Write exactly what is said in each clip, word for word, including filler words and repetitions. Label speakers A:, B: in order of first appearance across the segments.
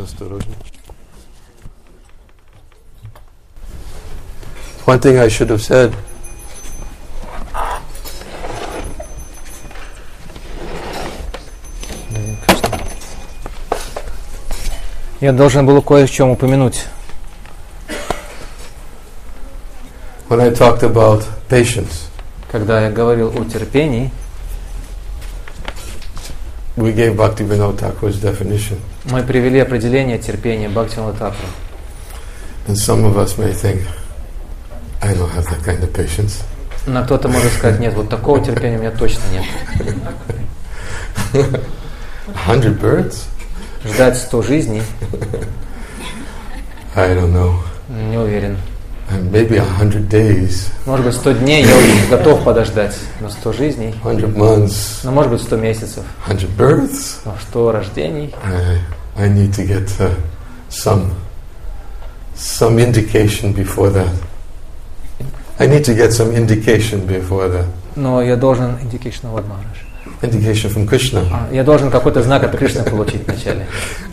A: Осторожно. One thing I should have said.
B: Я должен был кое о чем упомянуть.
A: When I talked about patience,
B: когда я говорил о терпении,
A: we gave Bhaktivinoda Thakur's definition.
B: Мы привели определение терпения Бхактивинода Thakura.
A: And some of us may think, I don't have that kind of patience.
B: Но кто-то может сказать, нет, вот такого терпения у меня точно нет.
A: A hundred birds?
B: Ждать сто жизней?
A: I don't know.
B: Не уверен.
A: And maybe a hundred days.
B: Может быть, сто дней я уже готов подождать, но сто жизней.
A: Hundred months.
B: Но может быть, сто месяцев.
A: Hundred births.
B: Но сто рождений.
A: I, I need to get uh, some some indication before that. I need to get some indication before that.
B: Но я должен indication of what, Maharaj?
A: Indication from Krishna.
B: А, я должен какой-то знак от Кришны получить вначале.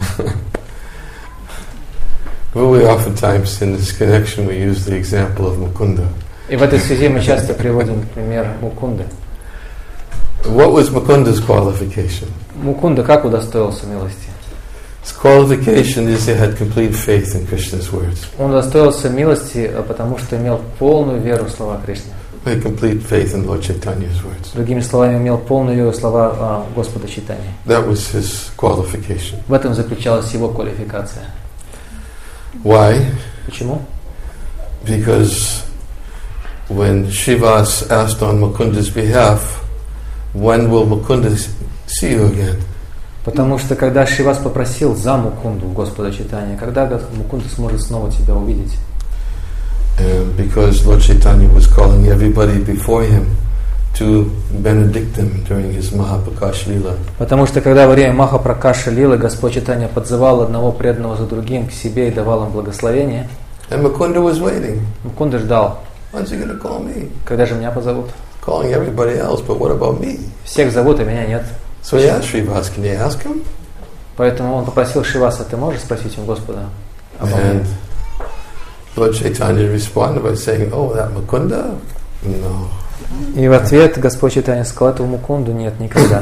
A: Well, we oftentimes in this connection we use the example of Mukunda.
B: И в этой связи мы часто приводим пример Мукунды.
A: What was Mukunda's qualification?
B: Мукунда как удостоился милости?
A: His qualification is he had complete faith in Krishna's words.
B: Он удостоился милости, потому что имел полную веру в слова Кришны.
A: He had complete faith in Lord Chaitanya's words.
B: Другими словами, имел полную веру в слова а, Господа Чайтаньи.
A: That was his qualification.
B: В этом заключалась его квалификация.
A: Why?
B: Почему?
A: Because when Shivas asked on Mukunda's behalf, when will Mukunda see you again?
B: Потому что когда Шивас попросил за Мукунду Господа Чайтаньи, когда Мукунда сможет снова тебя увидеть?
A: And because Lord Chaitanya was calling everybody before him to benedict them during his Mahapakash Lila.
B: Потому что когда во время Махапракаша Лилы Господь Чайтанья подзывал одного преданного за другим к себе и давал им благословение,
A: And Mukunda was waiting.
B: Мукунда ждал.
A: When's he going to call me?
B: Когда же меня позовут?
A: Calling everybody else, but what about me?
B: Всех зовут, а меня нет.
A: So he asked Srivas, can you ask him?
B: Поэтому он попросил Шиваса, ты можешь спросить у Господа обо мне?
A: And Lord Chaitanya responded by saying, oh, that Mukunda? No.
B: И в ответ Господь Чайтанья сказал, этого Мукунду нет никогда.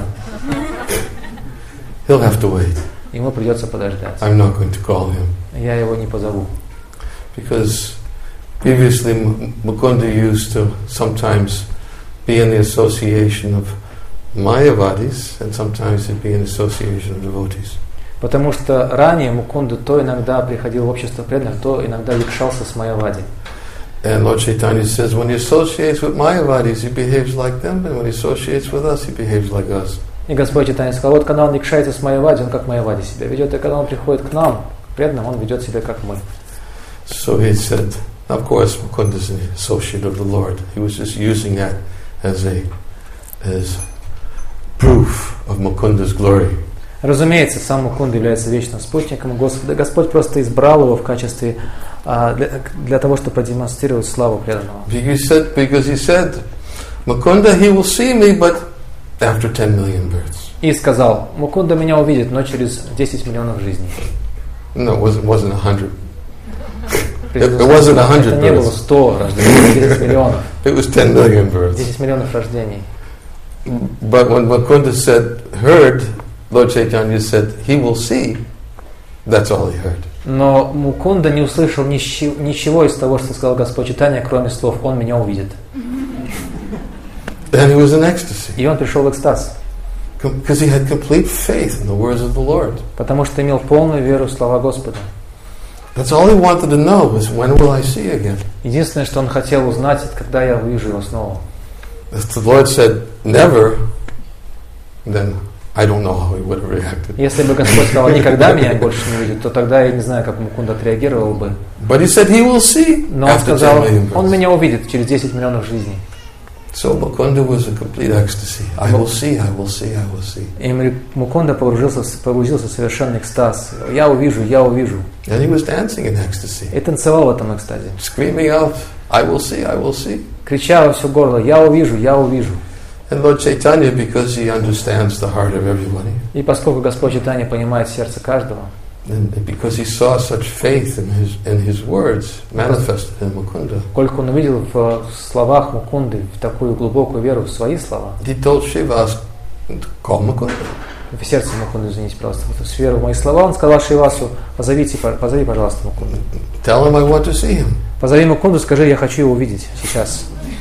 A: He'll have to wait.
B: Ему придется подождать.
A: I'm not going to call him.
B: Я его не позову.
A: Because previously Mukunda used to sometimes be in the association of Mayavadis and sometimes he'd be in association of devotees.
B: Потому что ранее Мукунда то иногда приходил в общество преданных, то иногда якшался с Майявади.
A: And Lord Chaitanya says, when he associates with Mayavadis, he behaves like them, and when he associates with us, he behaves like us.
B: И Господь Чайтанья сказал, вот когда он якшается с Майявади, он как Майявади себя ведет, и когда он приходит к нам, к преданным, он ведет себя как мы.
A: So he said, of course, Mukunda is an associate of the Lord. He was just using that as a as proof of Mukunda's glory.
B: Разумеется, сам Мукунда является вечным спутником Господа. Господь просто избрал его в качестве а, для, для того, чтобы продемонстрировать славу преданного.
A: Because he said, because he said, Mukunda, he will see me, but after ten million births.
B: И сказал, Мукунда меня увидит, но через десять миллионов жизней.
A: No, it wasn't, wasn't a hundred. It, it wasn't a hundred
B: Это не было
A: births.
B: сто рождений, десять миллионов.
A: It was ten million births.
B: десять миллионов рождений.
A: But when Mukunda said, heard, Lord Chaitanya said, he will see, that's all he heard.
B: Но Мукунда не услышал ничего, ничего из того, что сказал Господь Чайтанья, кроме слов «Он меня увидит».
A: And he was in ecstasy.
B: И он пришел в экстаз.
A: Because he had complete faith in the words of the Lord.
B: Потому что имел полную веру в слова Господа.
A: That's all he wanted to know was, when will I see again?
B: Единственное, что он хотел узнать, это когда я увижу его снова.
A: If the Lord said, never, then I don't know how he would have reacted.
B: Если бы Господь сказал, никогда меня больше не увидит, то тогда я не знаю, как Мукунда отреагировал бы.
A: But he said he will see
B: Но он
A: after ten
B: сказал,
A: million
B: он
A: births.
B: меня увидит через десять миллионов жизней.
A: So Mukunda was a complete ecstasy. I will see, I will see, I will see.
B: И Мукунда погрузился, погрузился в совершенный экстаз. Я увижу, я увижу.
A: And he was dancing in ecstasy.
B: И танцевал в этом экстазе.
A: Screaming out, I will see, I will see.
B: Крича во все горло, я увижу, я увижу.
A: And Lord Chaitanya, because he understands the heart of everybody,
B: И поскольку Господь Чайтанья понимает сердце каждого,
A: And because he saw such faith in his in his words manifested in Mukunda,
B: Сколько он увидел в словах Мукунды, в такую глубокую веру в свои слова.
A: he told Shivas, call Mukunda.
B: В сердце Мукунды, извините, пожалуйста, вот с верой в мои слова, он сказал Шривасу: позовите, позови, пожалуйста, Мукунду.
A: Tell him I want to see him.
B: Позови Мукунду, скажи, я хочу его увидеть сейчас.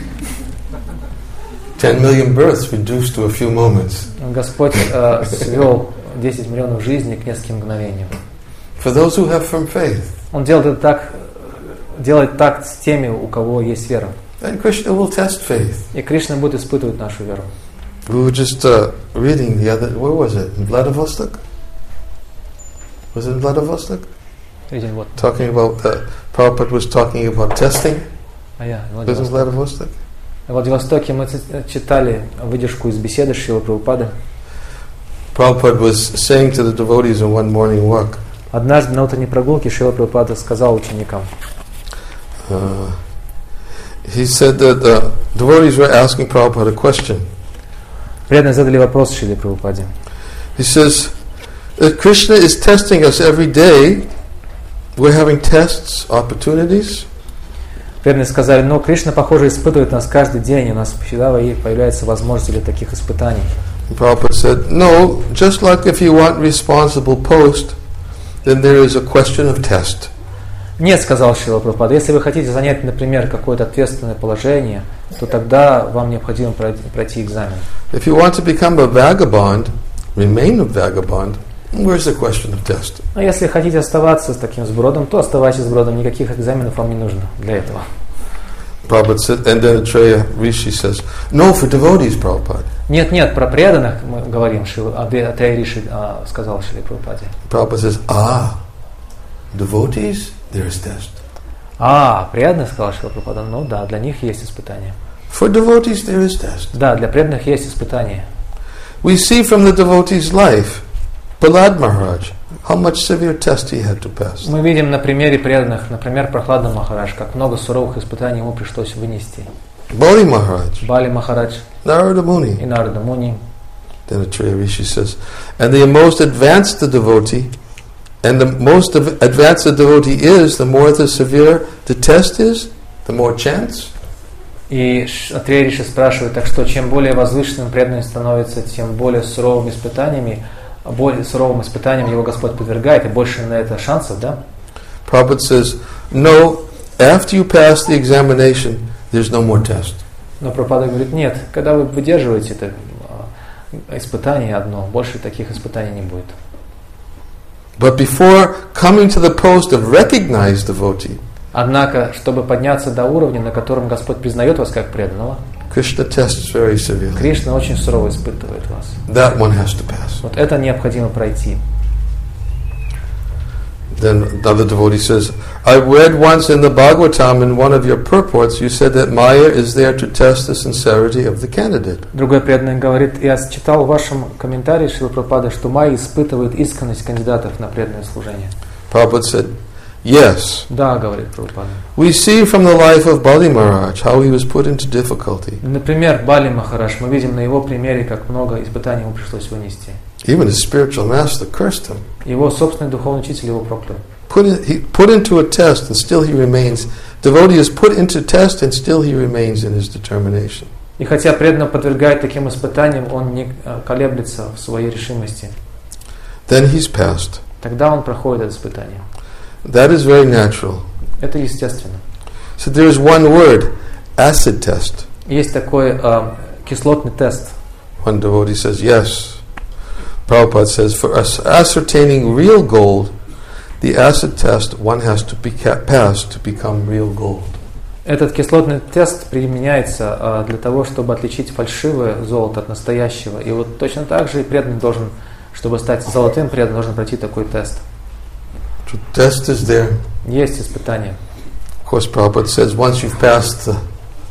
A: Ten million births reduced to a few moments.
B: Господь э, свел десять миллионов жизней к нескольким мгновениям.
A: For those who have firm faith,
B: Он делает это так, делает так с теми, у кого есть вера.
A: then Krishna will test faith.
B: И Кришна будет испытывать нашу веру.
A: We were just uh, reading the other, where was it? In Vladivostok? Was it in Vladivostok?
B: Видим, вот.
A: Talking about, uh, Prabhupada was talking about testing.
B: А я,
A: Was it in
B: Владивосток.
A: Vladivostok?
B: В Владивостоке мы читали выдержку из беседы Шрилы Прабхупады.
A: Prabhupada was saying to the devotees in one morning walk,
B: Однажды на утренней прогулке Шрила Прабхупада сказал ученикам,
A: uh, he said that the devotees were asking Prabhupada a question.
B: преданные задали вопрос Шриле Прабхупаде.
A: He says that Krishna is testing us every day. We're having tests, opportunities.
B: Преданные сказали: но Кришна, похоже, испытывает нас каждый день, и у нас всегда появляется возможность для таких испытаний.
A: And Prabhupada said, no, just like if you want responsible post, then there is a question of test.
B: Нет, сказал Шрила Прабхупада, если вы хотите занять, например, какое-то ответственное положение, то тогда вам необходимо пройти экзамен.
A: If you want to become a vagabond, remain a vagabond, where's the question of test?
B: Но если хотите оставаться с таким сбродом, то оставайтесь сбродом, никаких экзаменов вам не нужно для этого.
A: Prabhupada said, and then Atreya Rishi says, no, for devotees, Prabhupada.
B: Нет, нет, про преданных мы говорим, Атрея Риши сказал Шриле Прабхупаде.
A: Prabhupada says, ah, devotees, there is test.
B: А, преданных, сказал Шрила Прабхупада, ну да, для них есть испытание.
A: For devotees, there is test.
B: Да, для преданных есть испытание.
A: We see from the devotee's life, Prahlad Maharaj, how much severe test he had to pass.
B: Мы видим на примере преданных, например, Прохлада Махарадж, как много суровых испытаний ему пришлось вынести.
A: Bali Maharaj,
B: Бали Махарадж
A: Narada Muni.
B: и Нарада Муни.
A: Then Atreya Rishi says, and the most advanced the devotee, and the most av- advanced the devotee is, the more the severe the test is, the more chance.
B: И Атрея Риши спрашивает, так что чем более возвышенным преданным становится, тем более суровыми испытаниями, более суровым испытаниям его Господь подвергает, и больше на это шансов, да?
A: Prabhupada says, no, after you pass the examination, there's no more test.
B: Но Прабхупада говорит, нет, когда вы выдерживаете это испытание одно, больше таких испытаний не будет.
A: But before coming to the post of recognized devotee,
B: Однако, чтобы подняться до уровня, на котором Господь признает вас как преданного,
A: Krishna tests very severely.
B: Кришна очень сурово испытывает вас.
A: That one has to pass.
B: Вот это необходимо пройти.
A: Then another devotee says, I read once in the Bhagavatam in one of your purports, you said that Maya is there to test the sincerity of the candidate.
B: Другой преданный говорит, я читал в вашем комментарии, Шрила Прабхупада, что Майя испытывает искренность кандидатов на преданное служение.
A: Prabhupada said, yes.
B: Да, говорит Прабхупада.
A: We see from the life of Bali Maharaj how he was put into difficulty.
B: Например, Бали Махарадж, мы видим на его примере, как много испытаний ему пришлось вынести.
A: Even his spiritual master cursed him.
B: Его собственный духовный учитель его проклял.
A: Put in, he put into a test and still he remains. Devotee is put into test and still he remains in his determination.
B: И хотя преданно подвергает таким испытаниям, он не колеблется в своей решимости.
A: Then he's passed.
B: Тогда он проходит это испытание.
A: That is very natural.
B: Это естественно.
A: So there is one word, acid test.
B: Есть такой э, кислотный тест.
A: One devotee says, yes. Prabhupada says, for us ascertaining real gold, the acid test one has to be passed to become real gold.
B: Этот кислотный тест применяется э, для того, чтобы отличить фальшивое золото от настоящего. И вот точно так же и преданный должен, чтобы стать золотым преданным, должен пройти такой тест.
A: So test is there.
B: Есть испытания.
A: Of course, Prabhupada says, once you've passed the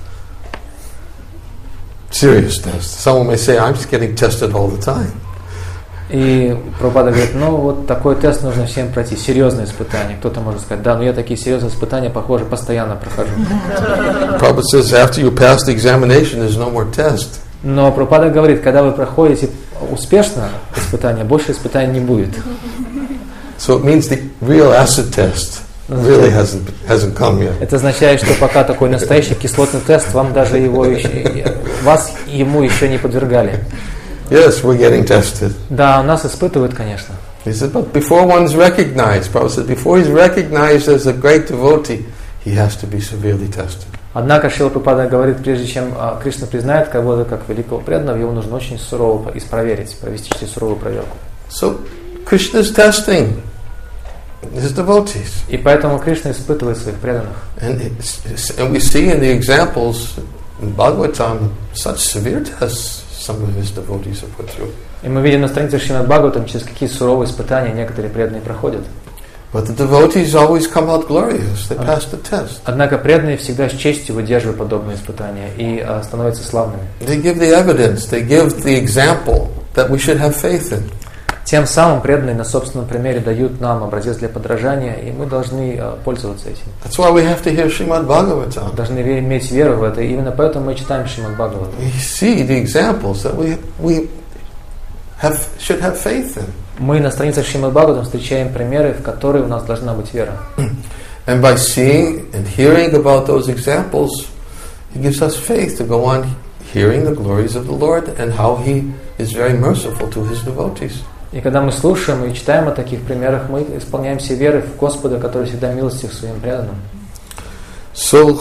A: serious test, someone may say, I'm just getting tested all the time.
B: И Прабхупада говорит, ну вот такой тест нужно всем пройти, серьезные испытания. Кто-то может сказать, да, но я такие серьезные испытания, похоже, постоянно прохожу.
A: Prabhupada says, after you pass the examination, there's no more test.
B: Но Прабхупада говорит, когда вы проходите успешно испытания, больше испытаний не будет.
A: So it means the real acid test really hasn't hasn't come yet.
B: Это означает, что пока такой настоящий кислотный тест, вам даже его еще, вас ему еще не подвергали.
A: Yes, we're getting tested.
B: Да, нас испытывают, конечно.
A: He said, but before one's recognized, Prabhupada said, before he's recognized as a great devotee, he has to be severely tested.
B: Однако Шрила Прабхупада говорит, прежде чем а, Кришна признает кого-то как великого преданного, его нужно очень сурово проверить, провести через суровую проверку.
A: So Krishna's testing his devotees.
B: И поэтому Кришна испытывает своих преданных.
A: And, and we see in the examples in Bhagavatam such severe tests some of his devotees have put through.
B: И мы видим на странице Шримад Бхагаватам, через какие суровые испытания некоторые преданные проходят.
A: But the devotees always come out glorious. They pass the test.
B: Однако преданные всегда с честью выдерживают подобные испытания и а, становятся славными.
A: They give the evidence. They give the example that we should have faith in.
B: Тем самым преданные на собственном примере дают нам образец для подражания, и мы должны а, пользоваться этим.
A: That's why we have to hear Srimad Bhagavatam.
B: Должны иметь веру в это, и именно поэтому мы читаем Шримад Бхагаватам.
A: We see the examples that we we have should have faith in.
B: Мы на страницах Шримад Бхагаватам встречаем примеры, в которые у нас должна быть вера.
A: And by seeing and hearing about those examples, it gives us faith to go on hearing the glories of the Lord and how He is very merciful to His devotees.
B: И когда мы слушаем и читаем о таких примерах, мы исполняемся верой в Господа, который всегда милостив своим преданным.
A: So,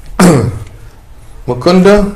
A: Mukunda,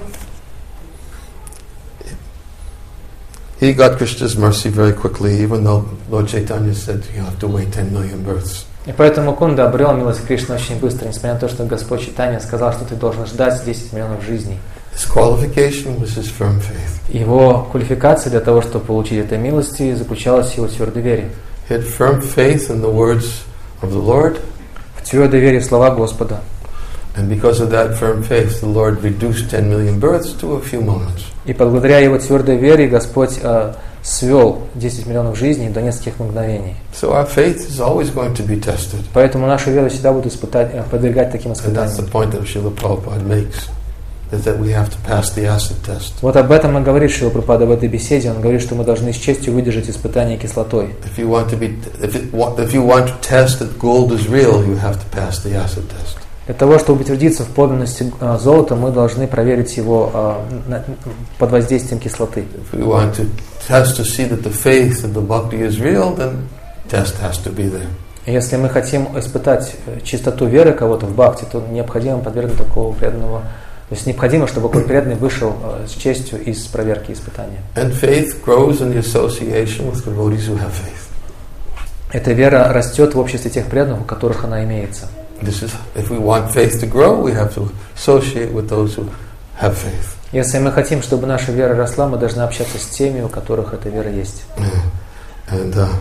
A: he got Krishna's mercy very quickly, even though Lord Chaitanya said you have to wait ten million births.
B: И поэтому Мукунда обрел милость Кришны очень быстро, несмотря на то, что Господь Чайтанья сказал, что ты должен ждать десять миллионов жизней.
A: His qualification was his firm faith.
B: Его квалификация для того, чтобы получить этой милости, заключалась в его твердой вере.
A: He had firm faith in the words of the Lord.
B: В твердой вере в слова Господа.
A: And because of that firm faith, the Lord reduced ten million births to a few moments.
B: И благодаря его твердой вере Господь э, свел десять миллионов жизней до нескольких мгновений.
A: So our faith is always going to be tested.
B: Поэтому наша вера всегда будет испытать, э, подвергать таким
A: And that's the
B: испытаниям.
A: point that Srila Prabhupada makes, is that we have to pass the acid test.
B: Вот об этом и говорит Шрила Прабхупада в этой беседе. Он говорит, что мы должны с честью выдержать испытание кислотой.
A: If you want to be, if, it, if you want to test that gold is real, you have to pass the acid test.
B: Для того, чтобы утвердиться в подлинности э, золота, мы должны проверить его э, на, под воздействием кислоты.
A: If we want to test to see that the faith and the bhakti is real, then test has to be there.
B: Если мы хотим испытать чистоту веры кого-то в бхакти, то необходимо подвергнуть такого преданного. То есть необходимо, чтобы такой преданный вышел э, с честью из проверки и испытания.
A: And faith grows in the association with devotees who have faith.
B: Эта вера растет в обществе тех преданных, у которых она имеется.
A: This is, if we want faith to grow, we have to associate with those who have faith.
B: Если мы хотим, чтобы наша вера росла, мы должны общаться с теми, у которых эта вера есть.
A: And uh,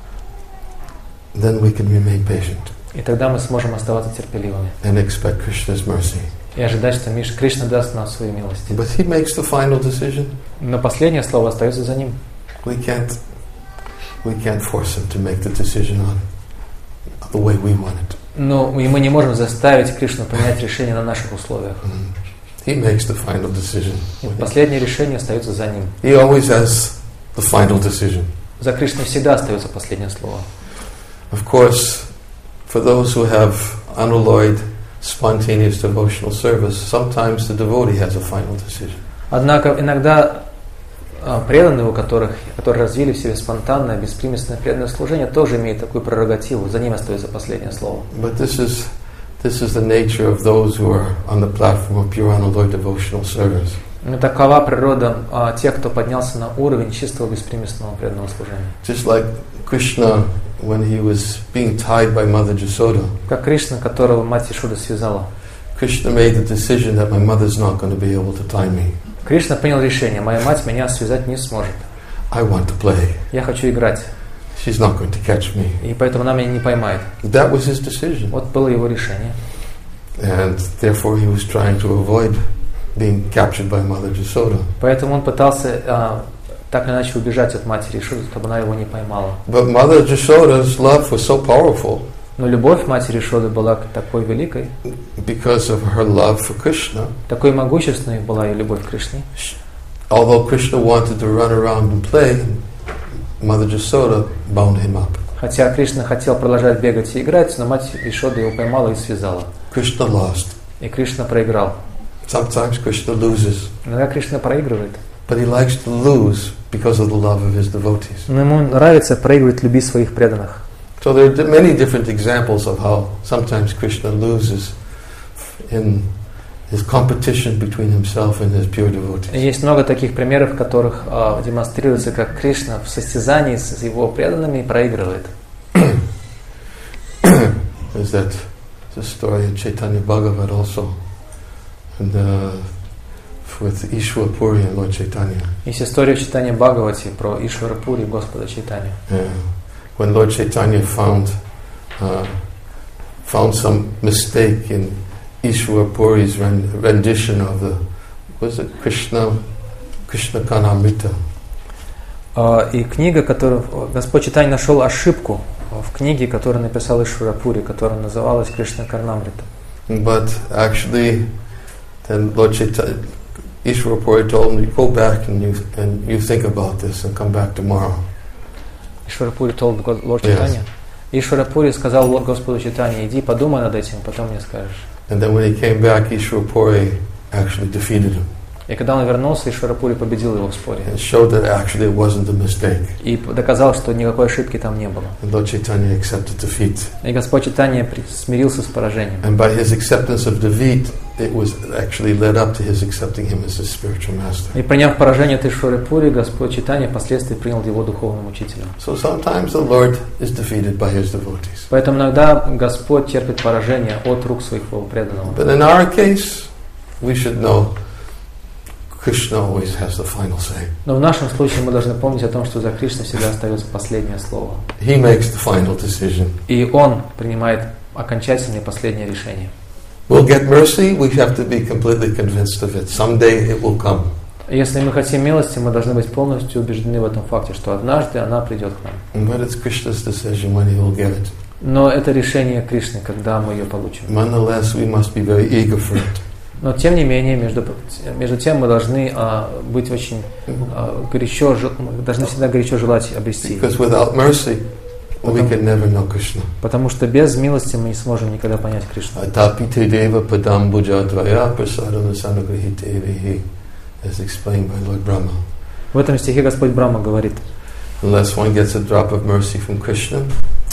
A: then we can remain patient.
B: И тогда мы сможем оставаться терпеливыми.
A: And expect Krishna's mercy.
B: И ожидать, что Миш, Кришна даст нам свою милость.
A: But he makes the final decision.
B: Но последнее слово остается за ним.
A: We can't, we can't force him to make the decision on the way we want it.
B: Но и мы не можем заставить Кришну принять решение на наших условиях.
A: He makes the final decision.
B: И последнее решение остается за ним.
A: He always has the final decision.
B: За Кришной всегда остается последнее слово.
A: Of course, for those who have unalloyed, spontaneous devotional service, sometimes the devotee has a final decision.
B: Однако иногда преданные, у которых, которые развили в себе спонтанное, беспримесное преданное служение, тоже имеют такую прерогативу. За ним остается последнее слово.
A: But this is this is the nature of those who are on the platform of pure unalloyed devotional service.
B: Но такова природа а, тех, кто поднялся на уровень чистого беспримесного преданного служения.
A: Just like Krishna, when he was being tied by Mother Jasoda.
B: Как Кришна, которого мать Ишуда связала.
A: Krishna made the decision that my mother's not going to be able to tie me.
B: Кришна принял решение: моя мать меня связать не сможет.
A: I want to play.
B: Я хочу играть.
A: She's not going to catch me.
B: И поэтому она меня не поймает.
A: That was his decision.
B: Вот было его решение.
A: And therefore he was trying to avoid being captured by Mother Jasoda.
B: Поэтому он пытался а, так или иначе убежать от матери Ишуды, чтобы она его не поймала.
A: But Mother Jasoda's love was so powerful.
B: Но любовь матери Ишуды была такой великой,
A: because of her love for Krishna.
B: такой могущественной была ее любовь к Кришне.
A: Although Krishna wanted to run around and play, Mother Jasoda bound him up.
B: Хотя Кришна хотел продолжать бегать и играть, но мать Ишода его поймала и связала.
A: Krishna lost.
B: И Кришна проиграл.
A: Sometimes Krishna loses.
B: Иногда Кришна проигрывает.
A: But he likes to lose because of the love of his devotees.
B: Но ему нравится проигрывать любви своих преданных.
A: So there are many different examples of how sometimes Krishna loses in his competition between himself and his pure devotees.
B: Есть много таких примеров, в которых э, демонстрируется, как Кришна в состязании с его преданными проигрывает.
A: There's that the story in Chaitanya Bhagavat also, and uh, with Ishwar Puri and Lord Chaitanya.
B: Есть история в Чайтанья Бхагавати про Ишвара Пури, Господа Чайтанью.
A: Yeah. When Lord Chaitanya found uh, found some mistake in Ishwar Puri's rendition of the, was it Krishna, Krishna Karnamrita?
B: Uh, и книга, которую Господь Чайтанья нашел ошибку в книге, которую написал Ишвара Пури, которая называлась Кришна Карнамрита.
A: But actually, then Lord Chaitanya, Ishwara Puri told him, go back and you and you think about this and come back tomorrow.
B: Ишвара Пури told Lord Chaitanya. Ишвара Пури сказал Господу Чайтанье, иди подумай над этим, потом мне скажешь.
A: And then when he came back, Ishwara Puri actually defeated him.
B: И когда он вернулся, Ишвара Пури победил его в споре.
A: And showed that actually it wasn't a mistake.
B: И доказал, что никакой ошибки там не было.
A: And Lord Chaitanya accepted defeat.
B: И Господь Чайтанья смирился с поражением.
A: And by his acceptance of defeat, it was actually led up to his accepting him as his spiritual master.
B: И приняв поражение от Ишвары Пури, Господь Чайтанья впоследствии принял его духовным учителем.
A: So sometimes the Lord is defeated by his devotees.
B: Поэтому иногда Господь терпит поражение от рук своих преданных.
A: But in our case, we should know Krishna always has the final say.
B: Но в нашем случае мы должны помнить о том, что за Кришной всегда остается последнее слово.
A: He makes the final decision.
B: И Он принимает окончательное последнее решение.
A: We'll get mercy, we have to be completely convinced of it. Someday it will come.
B: Если мы хотим милости, мы должны быть полностью убеждены в этом факте, что однажды она придет к нам.
A: But it's Krishna's decision when he will get it.
B: Но это решение Кришны, когда мы ее получим.
A: Nonetheless, we must be very eager for it.
B: Но тем не менее, между, между тем мы должны а, быть очень а, горячо, должны всегда горячо желать обрести.
A: Because without mercy, we can never know Krishna.
B: Потому что без милости мы не сможем никогда понять Кришну.
A: Atapite deva padam bujadvaya prasadam sanugrahite evihi, as explained by Lord Brahma.
B: В этом стихе Господь Брахма говорит:
A: Unless one gets a drop of mercy from Krishna,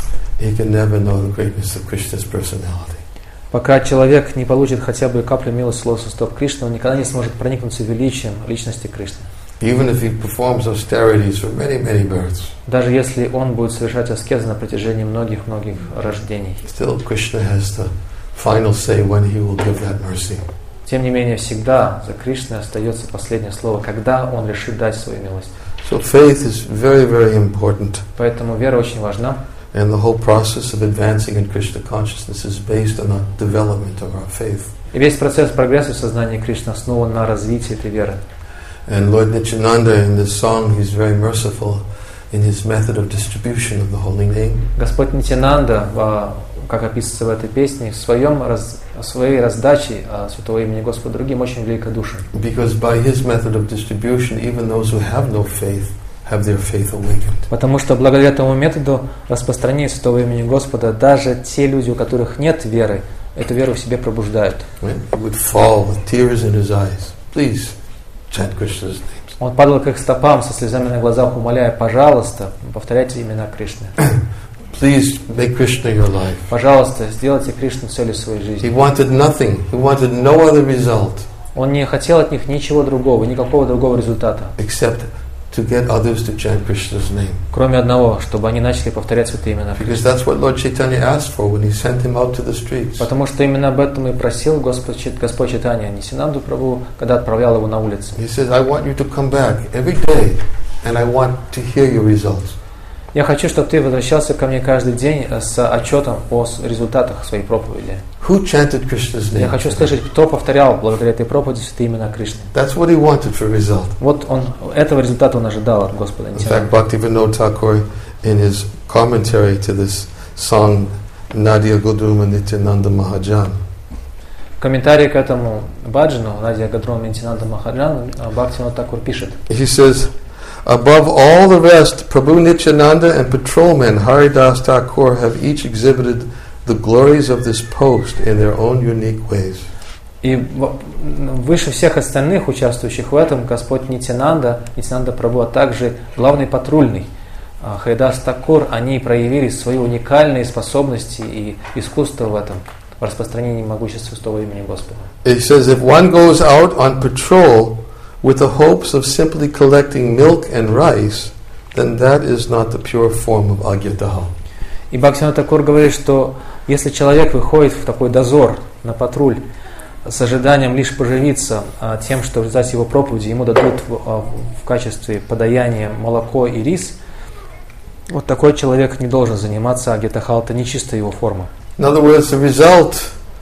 A: he can never know the greatness of Krishna's personality.
B: Пока человек не получит хотя бы каплю милости лотосных стоп Кришны, он никогда не сможет проникнуться величием личности Кришны.
A: Even if he performs austerities for many, many births,
B: даже если он будет совершать аскезы на протяжении многих-многих рождений,
A: still Krishna has the final say when he will give that mercy.
B: Тем не менее, всегда за Кришной остается последнее слово, когда он решит дать свою милость.
A: So faith is very, very important.
B: Поэтому вера очень важна.
A: And the whole process of advancing in Krishna consciousness is based on the development of our faith.
B: И весь процесс прогресса в сознании Кришны основан на развитии этой веры.
A: And Lord Nityananda in this song, he's very merciful in his method of distribution of the holy name.
B: Господь Нитянанда, как описывается в этой песне, в своем раз, своей раздаче святого имени Господа другим очень великодушен.
A: Because by his method of distribution, even those who have no faith have their faith awakened.
B: Потому что благодаря этому методу распространения святого имени Господа даже те люди, у которых нет веры, эту веру в себе пробуждают.
A: Right? He would fall with tears in his eyes. Please chant Krishna's names.
B: Он падал к их стопам со слезами на глазах, умоляя: пожалуйста, повторяйте имена Кришны.
A: Please make Krishna your life.
B: Пожалуйста, сделайте Кришну целью своей жизни.
A: He wanted nothing. He wanted no other result.
B: Он не хотел от них ничего другого, никакого другого результата.
A: Except to get others to chant Krishna's name.
B: Кроме одного, чтобы они начали повторять святые имена Кришны.
A: Because that's what Lord Chaitanya asked for when he sent him out to the streets.
B: Потому что именно об этом и просил Господь, Господь Чайтанья Нитьянанду Прабху, когда отправлял его на улицу.
A: He says, I want you to come back every day, and I want to hear your results.
B: Я хочу, чтобы ты возвращался ко мне каждый день с отчетом о результатах своей проповеди.
A: Who chanted Krishna's name?
B: Я хочу слышать, кто повторял благодаря этой проповеди святые имена Кришны.
A: That's what he wanted for result.
B: Вот он, этого результата он ожидал от Господа.
A: In fact, Bhaktivinoda Thakur, in his commentary to this song, Nadia Godruma Nityananda Mahajan,
B: в комментарии к этому баджану Надия Гадрум Нитьянанда Махаджан Бхактивинода Тхакур пишет:
A: he says, Above all the rest, Prabhu Nityananda and patrolman Haridas Thakur have each exhibited the glories of this post in their own unique ways.
B: И выше всех остальных участвующих в этом Господь Нитянанда, Нитянанда Прабху, а также главный патрульный Харидас Такур, они проявили свои уникальные способности и искусство в этом, в распространении могущества святого имени Господа.
A: It says, if one goes out on patrol with the hopes of simply collecting milk and rice, then that is not the pure form of Agyataha.
B: И Бхактивинода Такур говорит, что если человек выходит в такой дозор на патруль с ожиданием лишь поживиться а, тем, что в результате его проповеди ему дадут в, а, в качестве подаяния молоко и рис, вот такой человек не должен заниматься агьятахал, это нечистая его форма.
A: In other words, the result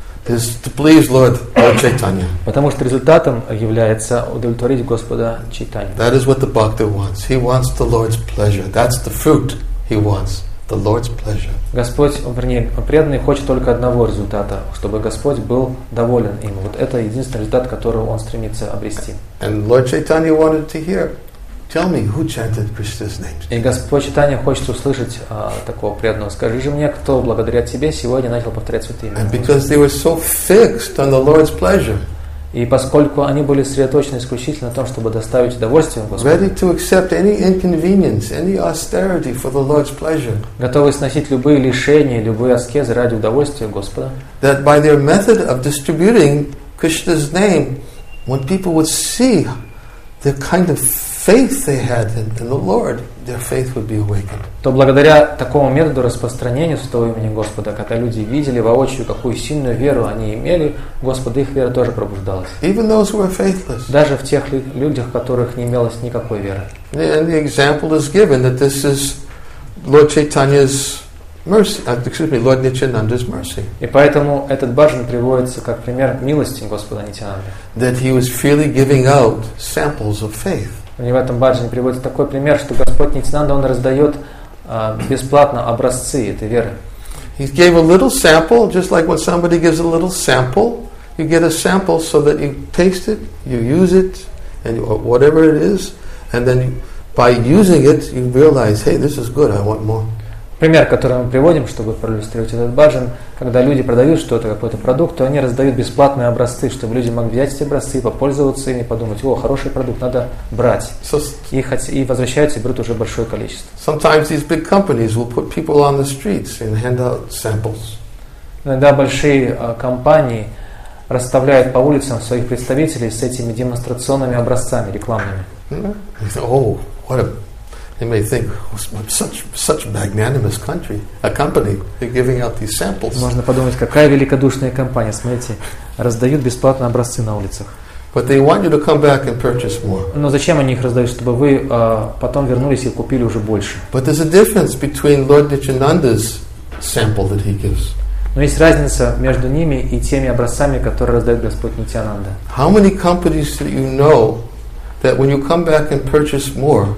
A: is to please Lord, Lord Chaitanya.
B: Потому что результатом является удовлетворить Господа Чайтанью.
A: That is what the bhakta wants. He wants the Lord's pleasure. That's the fruit he wants, the Lord's pleasure.
B: Господь, вернее, преданный хочет только одного результата, чтобы Господь был доволен им. Вот это единственный результат, которого он стремится обрести.
A: And Lord Chaitanya wanted to hear, tell me who chanted Krishna's name.
B: И Господь Чайтанья хочет услышать а, такого преданного. Скажи же мне, кто благодаря тебе сегодня начал повторять святые имена.
A: And because they were so fixed on the Lord's pleasure,
B: и поскольку они были сосредоточены исключительно на том, чтобы доставить удовольствие Господу,
A: ready to accept any inconvenience, any austerity for the Lord's pleasure,
B: готовы сносить любые лишения, любые аскезы ради удовольствия Господа,
A: that by their method of distributing Krishna's name, when people would see the kind of faith they had in, in the Lord, their faith would be awakened.
B: то благодаря такому методу распространения святого имени Господа, когда люди видели воочию, какую сильную веру они имели, Господа, их вера тоже пробуждалась.
A: Even those who were faithless.
B: Даже в тех людях, в которых не имелось никакой веры.
A: And the example is given that this is Lord Chaitanya's mercy, uh, excuse me, Lord Nityananda's mercy.
B: И поэтому этот баджан приводится как пример милости Господа Нитянанды.
A: That he was freely giving out samples of faith.
B: И в этом баджане приводится такой пример, что Господь Нитянанда, Он раздает а, бесплатно образцы этой веры.
A: He gave a little sample, just like when somebody gives a little sample, you get a sample so that you taste it, you use it, and you, whatever it is, and then you, by using it, you realize, hey, this is good, I want more.
B: Пример, который мы приводим, чтобы проиллюстрировать этот баджан, когда люди продают что-то, какой-то продукт, то они раздают бесплатные образцы, чтобы люди могли взять эти образцы, попользоваться ими, подумать, о, хороший продукт, надо брать. So, и, и возвращаются и берут уже большое количество.
A: Sometimes these big companies will put people on the streets and hand out samples.
B: Иногда большие а, компании расставляют по улицам своих представителей с этими демонстрационными образцами рекламными.
A: Mm-hmm. Oh, what a They may think, such such magnanimous country, a company, they're giving out these samples.
B: Можно подумать, какая великодушная компания, смотрите, раздают бесплатно образцы на улицах.
A: But they want you to come back and purchase more.
B: Но зачем они их раздают, чтобы вы uh, потом вернулись и купили уже больше?
A: But there's a difference between Lord Nityananda's sample that he gives.
B: Но есть разница между ними и теми образцами, которые раздает Господь Нитянанда.
A: How many companies that you know that when you come back and purchase more,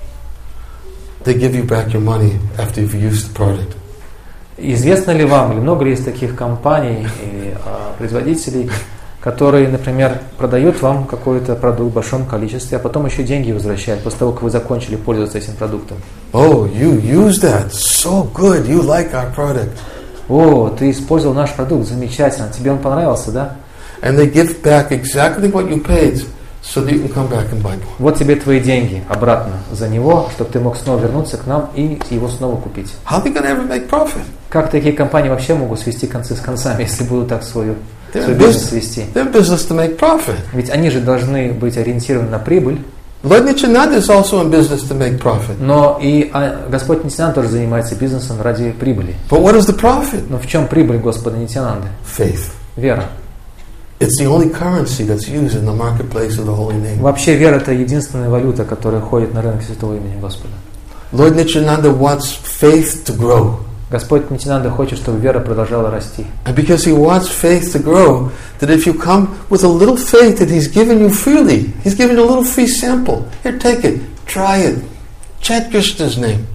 A: they give you back your money after you've used the product?
B: Известно ли вам, или много ли есть таких компаний и а, производителей, которые, например, продают вам какой-то продукт в большом количестве, а потом еще деньги возвращают после того, как вы закончили пользоваться этим продуктом?
A: Oh, you used that. So good. You like our product.
B: О, ты использовал наш продукт, замечательно. Тебе он понравился, да?
A: And they give back exactly what you paid, so that you can come back and buy more.
B: Вот тебе твои деньги обратно за него, чтобы ты мог снова вернуться к нам и его снова купить.
A: How are they going to ever make profit?
B: Как такие компании вообще могут свести концы с концами, если будут так свою,
A: They're
B: свой
A: in
B: бизнес
A: business,
B: свести?
A: they're in business to make profit.
B: Ведь они же должны быть ориентированы на прибыль.
A: Lord Nityananda is also in business to make profit.
B: Но и а, Господь Нитянанда тоже занимается бизнесом ради прибыли.
A: But what is the profit?
B: Но в чем прибыль Господа Нитянанды?
A: Faith.
B: Вера.
A: It's the only currency that's used in the marketplace of the holy name.
B: Вообще вера — это единственная валюта, которая ходит на рынок святого имени Господа.
A: Lord Nityananda wants faith to grow.
B: Господь Нитянанда хочет, чтобы вера продолжала расти.
A: And because he wants faith to grow, that if you come with a little faith that he's given you freely, he's given you a little free sample. Here, take it, try it, chant Krishna's name.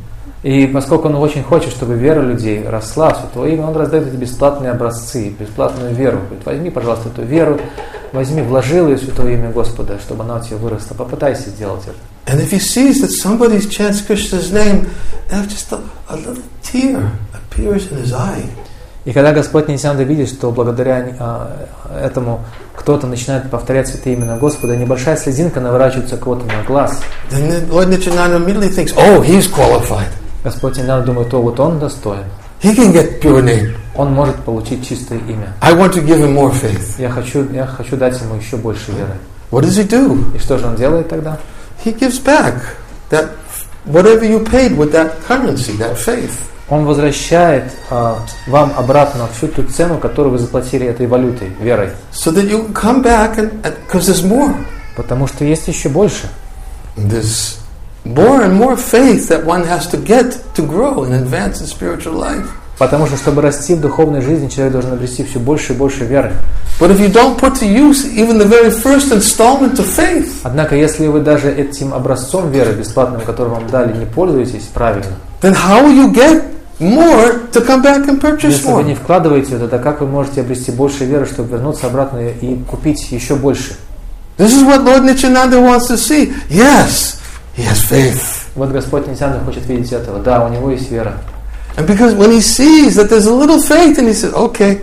B: И поскольку он очень хочет, чтобы вера людей росла в Святое Имя, он раздает эти бесплатные образцы, бесплатную веру. Говорит, возьми, пожалуйста, эту веру, возьми, вложил ее в Святое Имя Господа, чтобы она у тебя выросла. Попытайся сделать это.
A: And if he sees that somebody chants Krishna's name, and just a, a little tear appears in his eye.
B: И когда Господь Нитьянанда видит, что благодаря а, этому кто-то начинает повторять святые имена Господа, небольшая слезинка наворачивается кого-то на глаз.
A: Then Lord Nityananda immediately thinks, oh, he's qualified.
B: Господь Нитьянанда думает, о, вот он достоин.
A: He can get pure name.
B: Он может получить чистое имя.
A: I want to give him more faith.
B: Я хочу, я хочу дать ему еще больше веры.
A: What does he do?
B: И что же он делает тогда?
A: He gives back that whatever you paid with that currency, that faith.
B: Он возвращает а, вам обратно всю ту цену, которую вы заплатили этой валютой, верой.
A: So that you can come back and because there's more.
B: Потому что есть еще больше.
A: There's more and more faith that one has to get to grow and advance in spiritual life.
B: Потому что, чтобы расти в духовной жизни, человек должен обрести все больше и больше веры.
A: But if you don't put to use even the very first installment of faith,
B: однако, если вы даже этим образцом веры бесплатным, который вам дали, не пользуетесь правильно,
A: then how will you get more to come back and purchase
B: если
A: more?
B: вы не вкладываете это, то как вы можете обрести больше веры, чтобы вернуться обратно и купить еще больше?
A: This is what Lord Nityananda wants to see. Yes, he has faith.
B: Вот Господь Нитьянанда хочет видеть этого. Да, у него есть вера.
A: And because when he sees that there's a little faith, and he says, okay,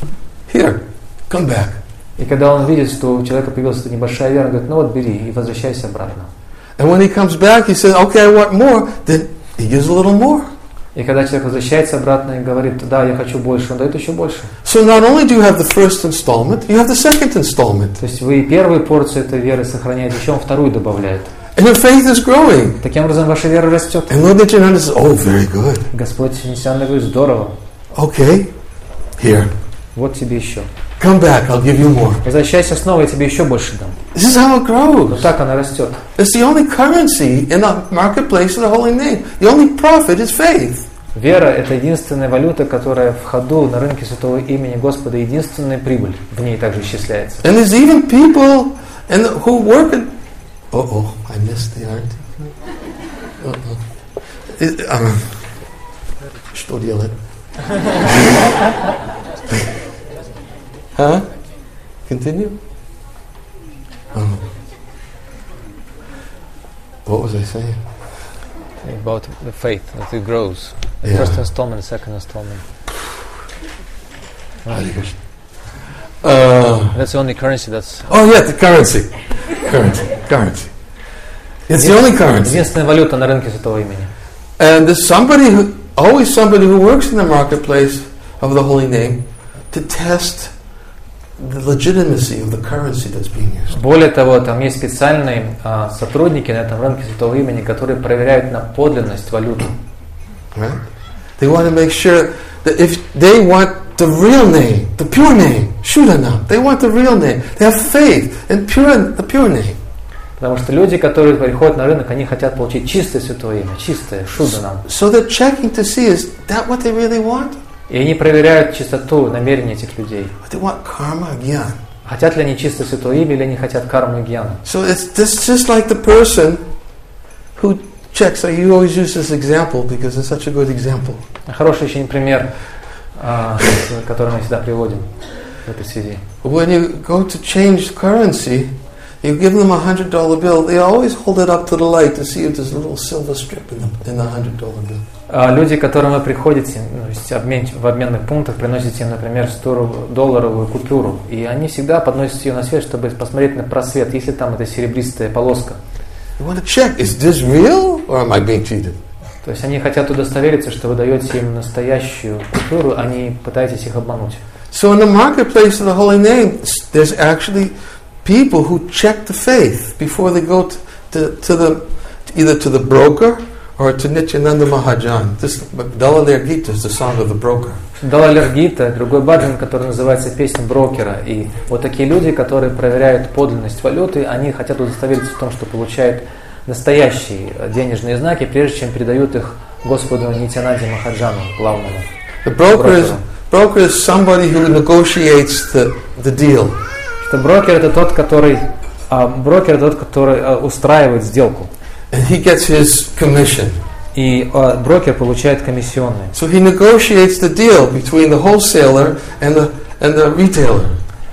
A: here, come back.
B: И когда он видит, что у человека появилась эта небольшая вера, он говорит, ну вот бери и возвращайся обратно.
A: And when he comes back, he says, okay, I want more. Then he gives a little more.
B: И когда человек возвращается обратно и говорит, да, я хочу больше, он дает еще больше.
A: So not only do you have the first installment, you have the second installment.
B: То есть вы первую порцию этой веры сохраняете, еще он вторую добавляет.
A: And your faith is growing.
B: Таким образом, ваша вера растет.
A: And Lord Nityananda says, oh, very good.
B: Господь Нитьянанда говорит, здорово.
A: Okay, here.
B: Вот тебе еще.
A: Come back, I'll give you more.
B: Возвращайся снова, я тебе еще больше дам.
A: This is how it grows.
B: Вот так она растет.
A: It's the only currency in the marketplace of the holy name. The only profit is faith.
B: Вера – это единственная валюта, которая в ходу на рынке Святого Имени Господа, единственная прибыль в ней также исчисляется.
A: And there's even people and who work in... Uh-oh, I missed the article. Uh-oh. It, um, что делать? Huh? Continue? Oh. What was I saying?
B: About the faith, that it grows. The
A: Yeah.
B: first installment, second installment.
A: Uh,
B: That's the only currency that's...
A: oh yeah, the currency. Currency. Currency. It's the only currency.
B: Единственная валюта на рынке Святого Имени.
A: And there's somebody who, always somebody who works in the marketplace of the holy name to test the legitimacy of the currency that's being used.
B: Более того, там есть специальные а, сотрудники на этом рынке Святого Имени, которые проверяют на подлинность валюты.
A: Right? They want to make sure that if they want the real name, the pure name, Shuddhanam, they want the real name. They have faith in pure, the pure name.
B: Потому что люди, которые приходят на рынок, они хотят получить чистое Святое Имя, чистое, Шудданам.
A: So they're checking to see, is that what they really want?
B: И они проверяют чистоту намерений этих людей.
A: But they want karma, gyan.
B: Хотят ли они чистое Святое Имя, или они хотят карму и гьяну.
A: So it's this just like the person who checks. You always use this example because it's such a good example.
B: Хороший очень пример, а, который мы всегда приводим в этой связи.
A: When you go to change currency, you give them a hundred dollar bill. They always hold it up to the light to see if there's a little silver strip in the in the hundred dollar bill.
B: А люди, к которым вы приходите, ну, то есть обмен, в обменных пунктах, приносите им, например, сто долларовую купюру, и они всегда подносят ее на свет, чтобы посмотреть на просвет, если там эта серебристая полоска.
A: You want to check, is this real or am I being cheated?
B: То есть они хотят удостовериться, что вы даете им настоящую купюру, а не пытаетесь их обмануть.
A: So in the marketplace of the holy name, there's actually people who check the faith before they go to, to, to the either to the broker or to Nityananda Mahajan. This Dalalir Gita is the song of the broker.
B: Далалир Гита, другой баджан, который называется «Песня брокера». И вот такие люди, которые проверяют подлинность валюты, они хотят удостовериться в том, что получают настоящие денежные знаки, прежде чем передают их Господу Нитьянанде Махаджану, главному.
A: The broker is, broker is somebody who negotiates the, the deal.
B: Что брокер это тот, который а, брокер это тот, который а, устраивает сделку.
A: And he gets his commission.
B: И а, брокер получает комиссионные.
A: So he negotiates the deal between the wholesaler and the and the retailer.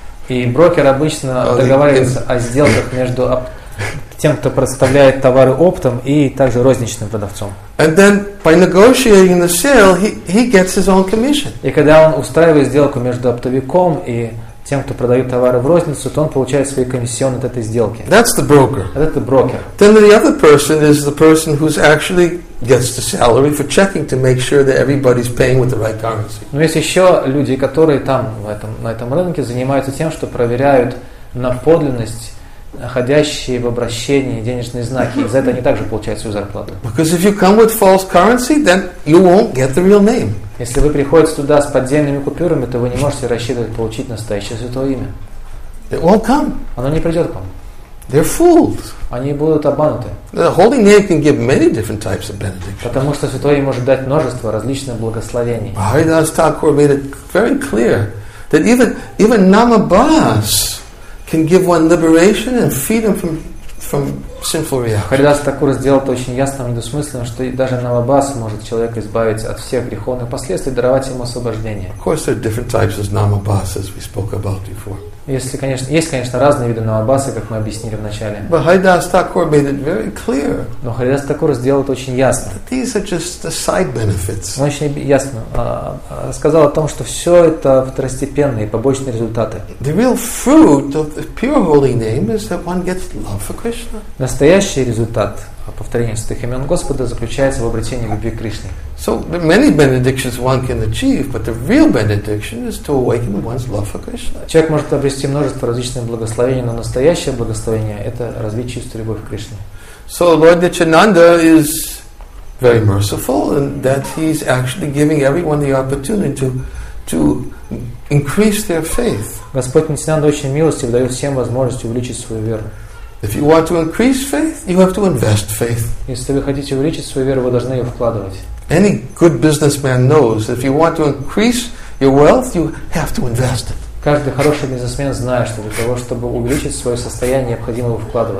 B: И брокер обычно договаривается о сделках между тем, кто представляет товары оптом, и также розничным продавцом.
A: And then by negotiating the sale, he, he gets his own commission.
B: И когда он устраивает сделку между оптовиком и тем, кто продает товары в розницу, то он получает свои комиссионные от этой сделки.
A: That's the broker.
B: Это брокер.
A: Then the other person is the person who's actually gets the salary for checking to make sure that everybody's paying with the right currency.
B: Но есть еще люди, которые там в этом, на этом рынке занимаются тем, что проверяют на подлинность находящие в обращении денежные знаки. И за это они также получают свою зарплату.
A: Because if you come with false currency, then you won't get the real name.
B: Если вы приходите туда с поддельными купюрами, то вы не можете рассчитывать получить настоящее святое имя.
A: It won't come.
B: Оно не придет к вам.
A: They're fooled.
B: Они будут обмануты.
A: The holy name can give many different types of benediction.
B: Потому что святое имя может дать множество различных благословений.
A: Haridas Thakur made it very clear that even even Namabas can give one liberation and freedom from from sinful reaction.
B: Харидас Такур сделал это очень ясным и недвусмысленным, что даже Намабас может человека избавить от всех греховных последствий, даровать ему освобождение.
A: Of course, there are different types of Namabas, as we spoke about before.
B: Если, конечно, есть, конечно, разные виды Намабаса, как мы объяснили в начале.
A: But Haridas Thakur made it very clear.
B: Но Харидас Такур сделал это очень ясно.
A: These are just the side benefits.
B: Он очень ясно а, рассказал о том, что все это второстепенные, побочные результаты.
A: The real fruit of the pure holy name is that one gets love for Krishna.
B: Настоящий результат повторения святых имен Господа заключается в обретении любви к Кришне.
A: So there are many benedictions one can achieve, but the real benediction is to awaken one's love for Krishna.
B: Человек может обрести множество различных благословений, но настоящее благословение – это развить чистую любовь к Кришне.
A: So Lord Nityananda is very merciful in that he's actually giving everyone the opportunity to, to increase their faith.
B: Господь Нитянанда очень милостив, дает всем возможность увеличить свою веру.
A: If you want to increase faith, you have to invest faith.
B: Если вы хотите увеличить свою веру, вы должны ее вкладывать.
A: Any good businessman knows if you want to increase your wealth, you have to invest it.
B: Каждый хороший бизнесмен знает, что для того, чтобы увеличить свое состояние, необходимо его вкладывать.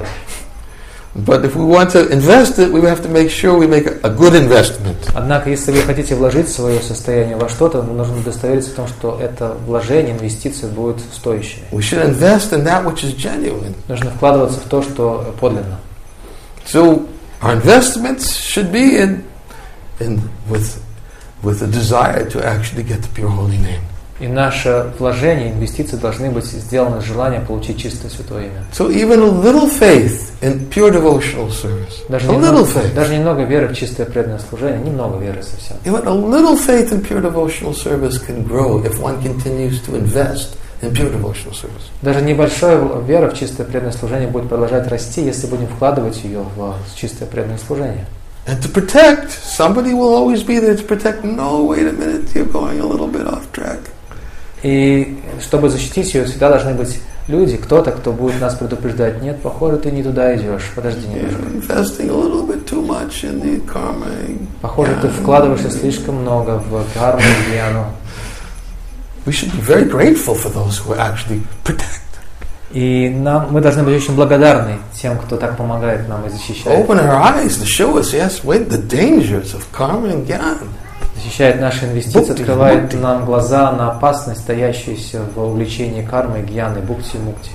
A: But if we want to invest it, we have to make sure we make a good investment.
B: Однако, если вы хотите вложить свое состояние во что-то, нужно удостовериться в том, что это вложение, инвестиция будет стоящей.
A: We should invest in that which is genuine.
B: Нужно вкладываться в то, что подлинно.
A: So our investments should be in, in with, with a desire to actually get the pure holy name.
B: И наше вложение, инвестиции должны быть сделаны с желанием получить чистое святое имя.
A: So even a little faith in pure devotional service,
B: Даже
A: a
B: немного,
A: little faith,
B: даже немного веры в чистое преданное служение, немного веры совсем.
A: even a little faith in pure devotional service can grow if one continues to invest in pure devotional service.
B: Даже небольшая вера в чистое преданное служение будет продолжать расти, если будем вкладывать ее в чистое преданное служение.
A: And to protect, somebody will always be there to protect. No, wait a minute, you're going a little bit off track.
B: И чтобы защитить ее, всегда должны быть люди, кто-то, кто будет нас предупреждать. Нет, похоже, ты не туда идешь. Подожди немножко. Похоже, ты вкладываешься слишком много в карму и гьяну. И нам, мы должны быть очень благодарны тем, кто так помогает нам и защищает. Защищает наши инвестиции, открывает нам глаза на опасность, стоящуюся в увлечении кармой, гьяны, бхукти-мукти.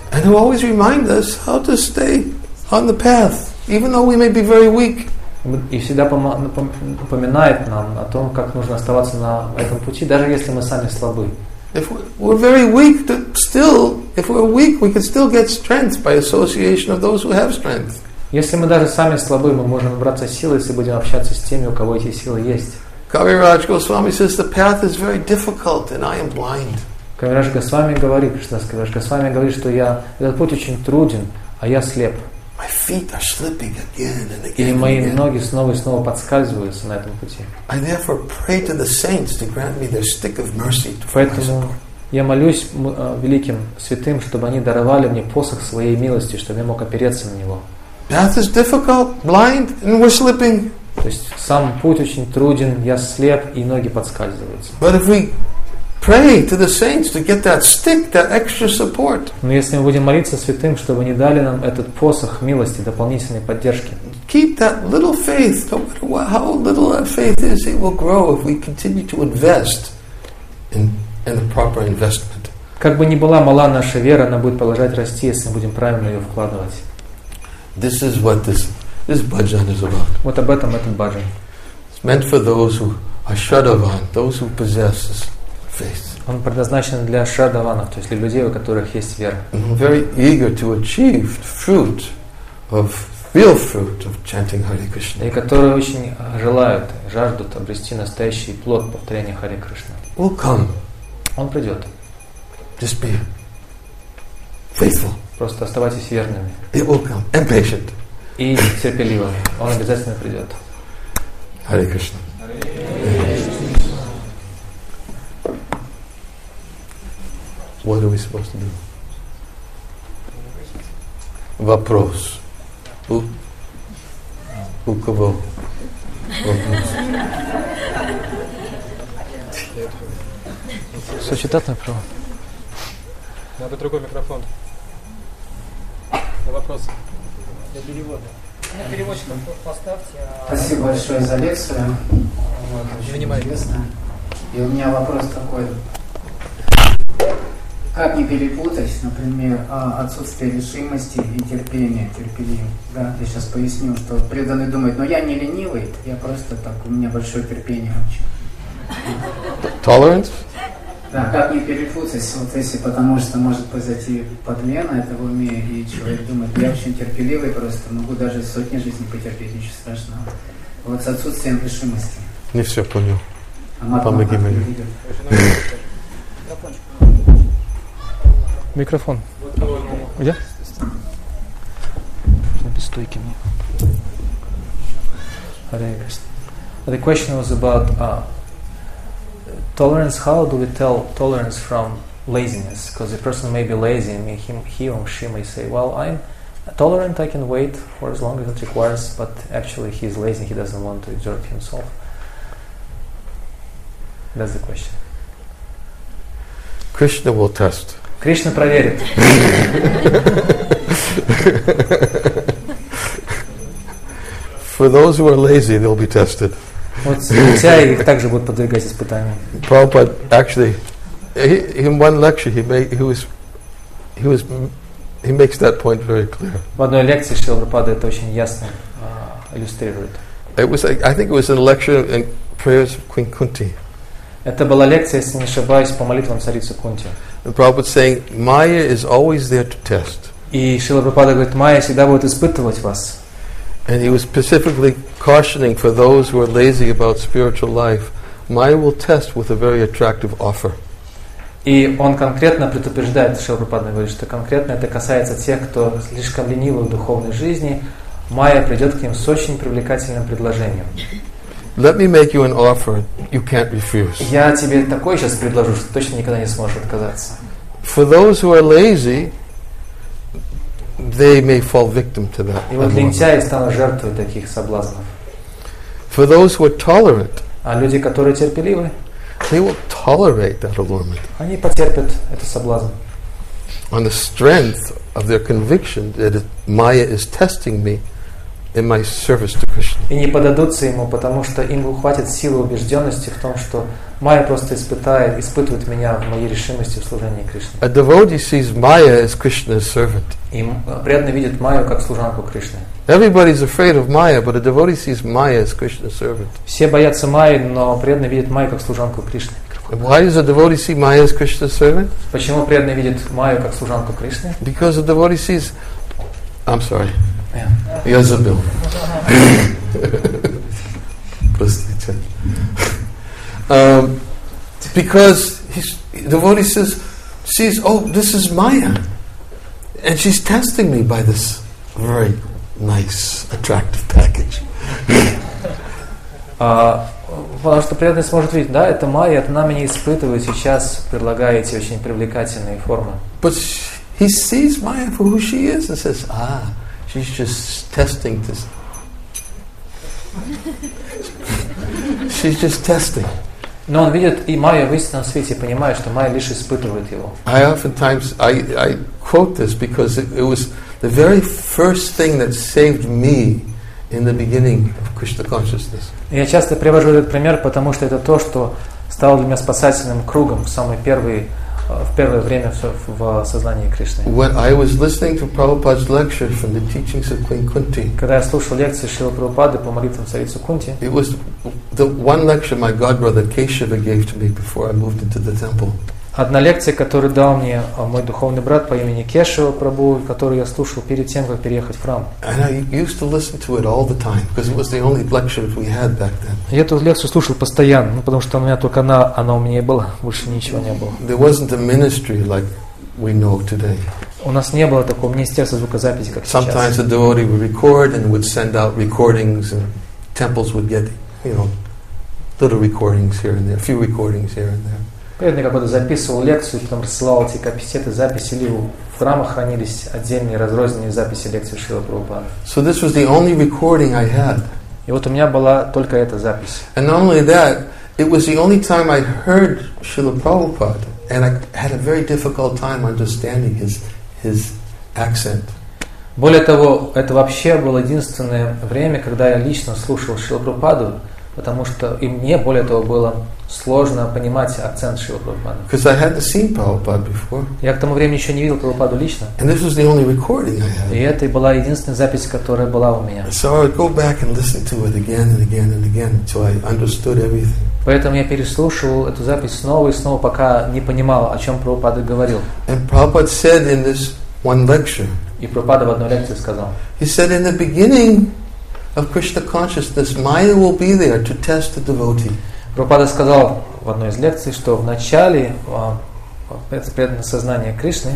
B: И всегда напоминает нам о том, как нужно оставаться на этом пути, даже если мы сами слабы.
A: If we're very weak, still, if we're weak, we can still get strength by association of those who have strength.
B: Если мы даже сами слабы, мы можем набраться силы, если будем общаться с теми, у кого эти силы есть.
A: Kaviraj Goswami says the path is very difficult and I am blind.
B: Кавирадж Госвами говорит, Кришнадас Кавирадж Госвами говорит, что я, этот путь очень труден, а я слеп.
A: My feet are slipping again and again.
B: И мои ноги снова и снова подскальзываются на этом пути.
A: I therefore pray to the saints to grant me their stick of mercy.
B: Поэтому я молюсь великим святым, чтобы они даровали мне посох своей милости, чтобы я мог опереться на него.
A: Path is difficult, blind, and we're slipping.
B: То есть сам путь очень труден, я слеп и ноги подскальзываются.
A: But if we pray to the saints to get that stick, that extra support.
B: Но если мы будем молиться святым, чтобы они дали нам этот посох милости, дополнительной поддержки.
A: Keep that little faith, no matter what, how little that faith is, it will grow if we continue to invest in, in the proper investment.
B: Как бы ни была мала наша вера, она будет продолжать расти, если мы будем правильно ее вкладывать.
A: This is what this, this bhajan is about.
B: Вот об этом этот баджан.
A: It's meant for those who are shadavan, those who possess this faith.
B: Он предназначен для шрадаванов, то есть для людей, у которых есть вера.
A: And very eager to achieve fruit of real fruit of chanting Hare Krishna.
B: И которые очень желают, жаждут обрести настоящий плод повторения Харе Кришна.
A: Will come.
B: Он придет.
A: Just be faithful.
B: Просто оставайтесь верными.
A: It will come. And patient.
B: И терпеливыми. Он обязательно придет.
A: Hare Krishna. What are we supposed to do? Вопрос. У, у кого? Вопрос.
B: Сочетательное право.
C: Надо другой микрофон. На вопрос. Для перевода. На переводчиком поставьте. А...
D: Спасибо большое за лекцию. Вот, очень интересно. И у меня вопрос такой. Как не перепутать, например, отсутствие решимости и терпения, терпеливый? Да, я сейчас поясню, что преданный думает, но я не ленивый, я просто так, у меня большое терпение очень.
A: Tolerance?
D: Да, как не перепутать, вот если, потому что может произойти подмена этого уме, и человек думает, я очень терпеливый, просто могу даже сотни жизней потерпеть, ничего страшного. Вот с отсутствием решимости.
A: Не все понял.
D: А
A: Помоги мне.
B: Микрофон. Где? Без стойки мне. The question was about uh, tolerance. How do we tell tolerance from laziness? Because a person may be lazy and may he, he or she may say, well, I'm tolerant, I can wait for as long as it requires, but actually he's lazy, he doesn't want to exert himself. That's the question.
A: Krishna will test.
B: Кришна проверит.
A: For those who are lazy, they'll be tested.
B: Вот лентяи их также будут подвергать испытаниям.
A: Prabhupada actually, he, in one lecture, he made, he was, he was, he makes that point very clear.
B: В одной лекции Шрила Прабхупада это очень ясно uh, иллюстрирует.
A: It was, I think, it was in a lecture in prayers of Queen Kunti.
B: Это была лекция, если не ошибаюсь, по молитвам царицы Кунти.
A: And Prabhupada saying, Maya is always there to test.
B: И Шрила Прабхупада говорит, Майя всегда будет испытывать вас.
A: And he was specifically cautioning for those who are lazy about spiritual life, Maya will test with a very attractive offer.
B: И он конкретно предупреждает, Шрила Прабхупада говорит, что конкретно это касается тех, кто слишком ленивый в духовной жизни. Майя придет к ним с очень привлекательным предложением.
A: Let me make you an offer you can't refuse.
B: Я тебе такое сейчас предложу, что точно никогда не сможешь отказаться.
A: For those who are lazy, they may fall victim to that.
B: И вот лентяи станут жертвой таких соблазнов.
A: For those who are tolerant,
B: а люди, которые терпеливы,
A: they will tolerate that allurement.
B: Они потерпят этот соблазн.
A: On the strength of their conviction that it, Maya is testing me in my service to Krishna.
B: И не поддадутся ему, потому что им хватит силы убежденности в том, что Майя просто испытает, испытывает меня в моей решимости в служении Кришне.
A: A devotee sees Maya as Krishna's servant.
B: И преданный видит Майю как служанку Кришны.
A: Everybody's afraid of Maya, but a devotee sees Maya as Krishna's servant.
B: Все боятся Майи, но преданный видит Майю как служанку Кришны.
A: Why does a devotee see Maya as Krishna's servant?
B: Почему преданный видит Майю как служанку Кришны?
A: Because the devotee sees, I'm sorry,
B: Yeah.
A: я забыл. Простите. Um, because he's, the devotee says, sees, oh, this is Maya, and she's testing me by this very nice, attractive package.
B: uh, потому что преданный сможет видеть, да, это Майя, это она меня испытывает сейчас, предлагая эти очень привлекательные формы.
A: But he sees Maya for who she is and says, ah, she's just testing this. She's just testing.
B: Но он видит и Майю в истинном свете, понимает, что Майя лишь испытывает его.
A: I oftentimes I, I quote this because it, it was the very first thing that saved me in the beginning of Krishna consciousness.
B: Я часто привожу этот пример, потому что это то, что стало для меня спасательным кругом в самый первый, в первое время в, в сознании Кришны.
A: When I was listening to Prabhupada's lecture from the teachings of Queen Kunti,
B: Когда я слушал лекции Шрилы Прабхупады по молитвам царицы Кунти,
A: it was the one lecture my godbrother Keshava gave to me before I moved into the temple.
B: одна лекция, которую дал мне мой духовный брат по имени Кешава Прабху, которую я слушал перед тем, как переехать в храм.
A: And I used to listen to it all the time because it was the only lecture we had back then.
B: Я эту лекцию слушал постоянно, ну, потому что у меня только она, она у меня и была, больше ничего не было.
A: There wasn't a ministry like we know today.
B: У нас не было такого министерства звукозаписи, как
A: Sometimes
B: сейчас.
A: a devotee would record and would send out recordings, and temples would get, you know, little recordings here and there, a few recordings here and there.
B: Преданный какой-то записывал лекцию, потом рассылал эти кассеты, записи, или в храмах хранились отдельные разрозненные записи лекций Шрилы Прабхупады.
A: So this was the only recording I had.
B: И вот у меня была только эта запись.
A: And not only that, it was the only time I heard Srila Prabhupada, and I had a very difficult time understanding his his accent.
B: Более того, это вообще было единственное время, когда я лично слушал Шрилу Прабхупаду, потому что и мне, более того, было сложно понимать акцент Шрилы Прабхупады.
A: Because I hadn't seen Prabhupada before.
B: Я к тому времени еще не видел Прабхупаду лично.
A: And this was the only recording I
B: И
A: had.
B: это была единственная запись, которая была у меня.
A: So I would go back and listen to it again and again and again until I understood everything.
B: Поэтому я переслушивал эту запись снова и снова, пока не понимал, о чем Прабхупада говорил.
A: And Prabhupada said in this one lecture,
B: И Прабхупада в одной лекции сказал,
A: he said, in the beginning of Krishna consciousness, Maya will be there to test the devotee.
B: Прабхупада сказал в одной из лекций, что в начале преданного сознания Кришны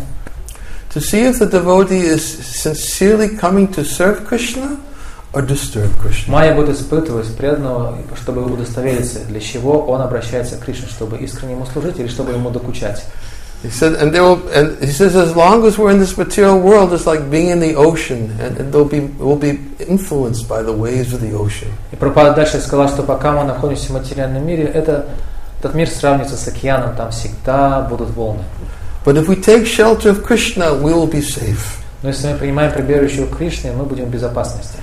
A: To see if the devotee is sincerely coming to serve Krishna or disturb Krishna.
B: Майя будет испытывать преданного, чтобы удостовериться, для чего он обращается к Кришне, чтобы искренне ему служить или чтобы ему докучать.
A: He said, and there will, and he says, as long as we're in this material world, it's like being in the ocean, and, and they'll be, we'll be influenced by the waves of the ocean.
B: И Прабхупада дальше сказал, что пока мы находимся в материальном мире, это, этот мир сравнится с океаном, там всегда будут волны.
A: But if we take shelter of Krishna, we will be safe.
B: Но если мы принимаем прибежище у Кришны, мы будем в безопасности.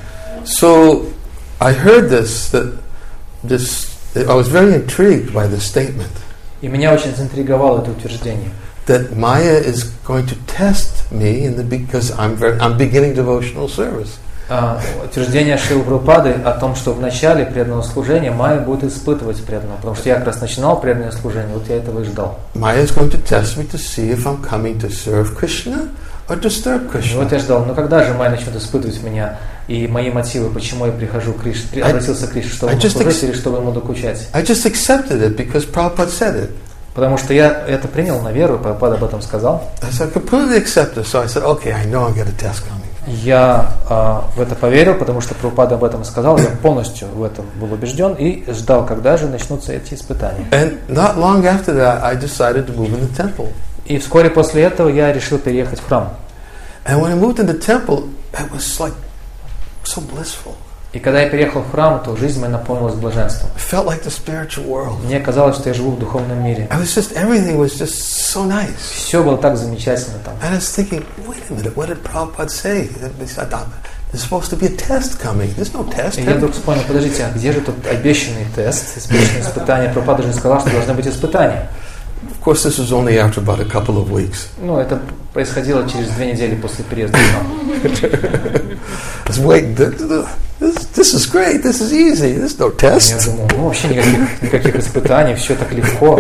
A: So I heard this, that this, I was very intrigued by this statement.
B: И меня очень заинтриговало это утверждение.
A: That Maya is going to test me in the, because I'm very, I'm beginning devotional service.
B: Uh, утверждение Шрилы Прабхупады о том, что в начале преданного служения Майя будет испытывать преданного, потому что я как раз начинал преданное служение, вот я этого и ждал.
A: Maya is going to test me to see if I'm coming to serve Krishna or disturb
B: И
A: Krishna.
B: вот я ждал, ну когда же Майя начнет испытывать меня и мои мотивы, почему я прихожу к Кришне, обратился к Кришне, чтобы ему служить или чтобы ему докучать.
A: I just accepted it because Prabhupada said it.
B: Потому что я это принял на веру, Прабхупада об этом сказал.
A: So I completely accepted. So I said, okay, I know I got a test coming.
B: Я э, в это поверил, потому что Прабхупада об этом сказал, я полностью в этом был убежден и ждал, когда же начнутся эти испытания.
A: And not long after that, I decided to move in the temple.
B: И вскоре после этого я решил переехать в храм.
A: And when I moved in the temple, it was like so blissful.
B: И когда я переехал в храм, то жизнь моя наполнилась блаженством.
A: It felt like the spiritual world.
B: Мне казалось, что я живу в духовном мире.
A: I was just, everything was just so nice.
B: Все было так замечательно там.
A: And I was thinking, wait a minute, what did Prabhupada say? There's supposed to be a test coming. There's no test.
B: И я вдруг вспомнил, подождите, а где же тут обещанный тест, обещанное испытание? Прабхупада же сказал, что должны быть испытания.
A: Of course, this was only after about a couple of weeks.
B: Ну, это происходило через две недели после переезда в храм.
A: I was waiting. This, this is great. This is easy. There's no test.
B: Я думал, ну вообще никаких, никаких испытаний, все так легко.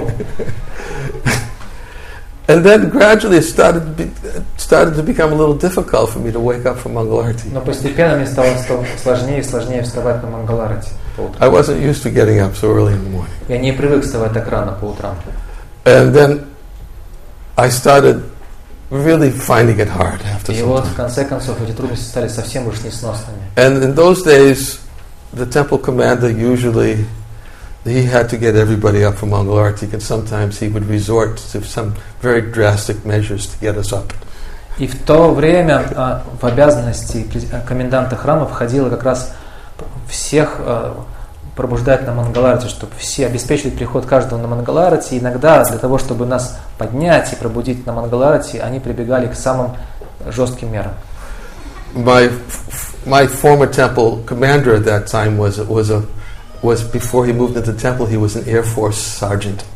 A: And then gradually it started to, be, started to become a little difficult for me to wake up for Mangalarti.
B: Но постепенно мне стало сложнее и сложнее вставать на Мангаларати по утрам.
A: I wasn't used to getting up so early in the morning.
B: Я не привык вставать так рано по утрам.
A: And then I started really finding it hard after
B: И
A: some
B: вот
A: time.
B: в конце концов эти трудности стали совсем уж несносными.
A: And in those days, the temple commander usually, he had to get everybody up for Mangalarti, and sometimes he would resort to some very drastic measures to get us up.
B: И в то время а, в обязанности коменданта храма входило как раз всех а, пробуждать на Мангаларати, чтобы все обеспечивать приход каждого на Мангаларати. Иногда для того, чтобы нас поднять и пробудить на Мангаларати, они прибегали к самым жестким мерам.
A: My my former temple commander at that time was was a was before he moved into the temple he was an Air Force sergeant.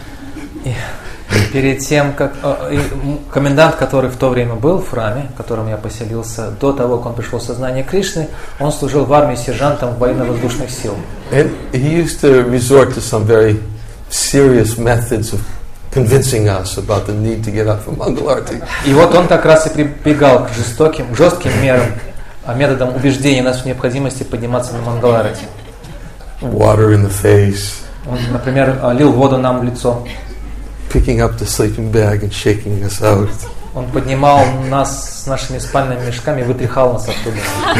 B: Перед тем, как э, комендант, который в то время был в храме, в котором я поселился, до того, как он пришел в сознание Кришны, он служил в армии сержантом военно-воздушных сил.
A: And he used to resort to some very serious methods of convincing us about the need to get up for Mangalarti.
B: И вот он как раз и прибегал к жестоким, жестким мерам, методам убеждения нас в необходимости подниматься на Мангаларати.
A: Water in the face.
B: Он, например, лил воду нам в лицо.
A: Picking up the sleeping bag and shaking us out.
B: Он поднимал нас с нашими спальными мешками и вытряхал нас оттуда.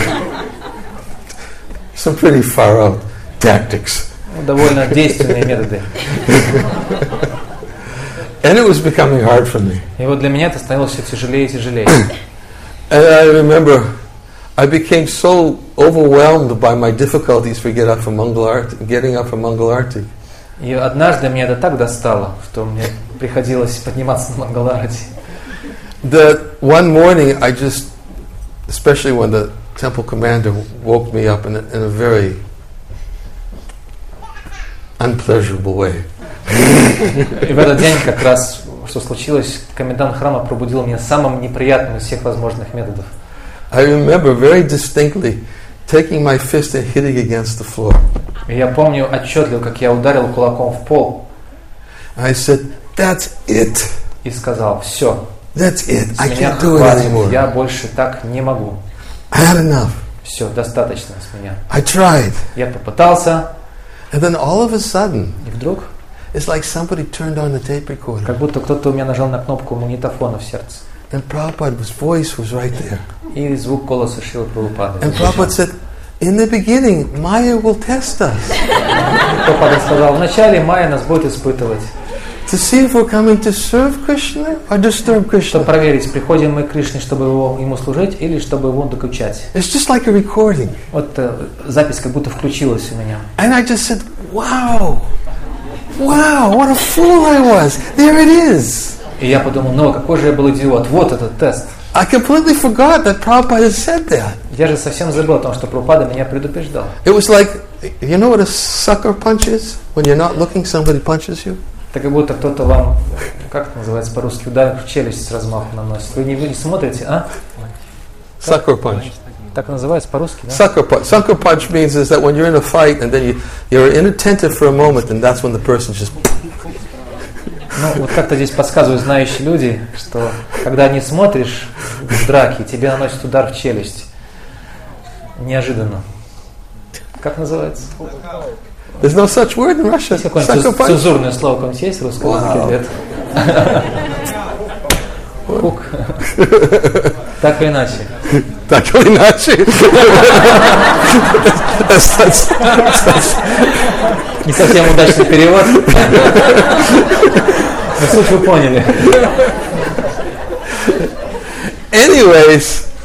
A: Some pretty far out tactics.
B: Довольно действенные методы.
A: And it was becoming hard for me.
B: И вот для меня это становилось все тяжелее и тяжелее.
A: And I remember I became so overwhelmed by my difficulties for get up for Mangalarti, getting up for Mangalarti.
B: И однажды меня это так достало, что мне приходилось подниматься на Мангаларати.
A: That one morning I just, especially when the temple commander woke me up in a, in a very unpleasurable way.
B: И в этот день как раз, что случилось, комендант храма пробудил меня самым неприятным из всех возможных методов.
A: I remember very distinctly taking my fist and hitting against the floor.
B: И я помню отчетливо, как я ударил кулаком в пол.
A: I said, "That's it."
B: И сказал: все.
A: That's it.
B: С
A: I
B: меня
A: can't do it
B: хватит.
A: anymore.
B: Я больше так не могу.
A: I had enough.
B: Все, достаточно с меня.
A: I tried.
B: Я попытался.
A: And then all of a sudden,
B: И вдруг,
A: it's like somebody turned on the tape recorder.
B: как будто кто-то у меня нажал на кнопку магнитофона в сердце.
A: And Prabhupada's voice was right there.
B: И звук голоса Шрилы Прабхупады.
A: And Prabhupada said, in the beginning, Maya will test us.
B: Прабхупада сказал: вначале Майя нас будет испытывать.
A: To see if we're coming to serve Krishna or disturb
B: Чтобы
A: Krishna.
B: проверить, приходим мы к Кришне, чтобы его, ему служить, или чтобы его докучать.
A: It's just like a recording.
B: Вот э, запись как будто включилась у меня.
A: And I just said, wow, wow, what a fool I was. There it is.
B: И я подумал: ну, какой же я был идиот, вот этот тест.
A: I completely forgot that Prabhupada said that.
B: Я же совсем забыл о том, что Прабхупада меня предупреждал.
A: It was like, you know what a sucker punch is? When you're not looking, somebody punches you.
B: Это как будто кто-то вам, как это называется по-русски, удар в челюсть с размаху наносит. Вы не, вы не смотрите, а?
A: Sucker punch.
B: Так называется по-русски, да?
A: Sucker punch. Sucker punch means is that when you're in a fight and then you, you're inattentive for a moment and that's when the person just...
B: Ну, вот как-то здесь подсказывают знающие люди, что когда не смотришь в драке, тебе наносят удар в челюсть. Неожиданно. Как называется?
A: There's no such word in Russian.
B: Есть какое-нибудь
A: Sucker punch.
B: цензурное слово какое-нибудь есть в русском языке? Нет? Хук. Так или иначе.
A: Так или иначе.
B: Не совсем удачный перевод. Но суть вы поняли.
A: Anyways,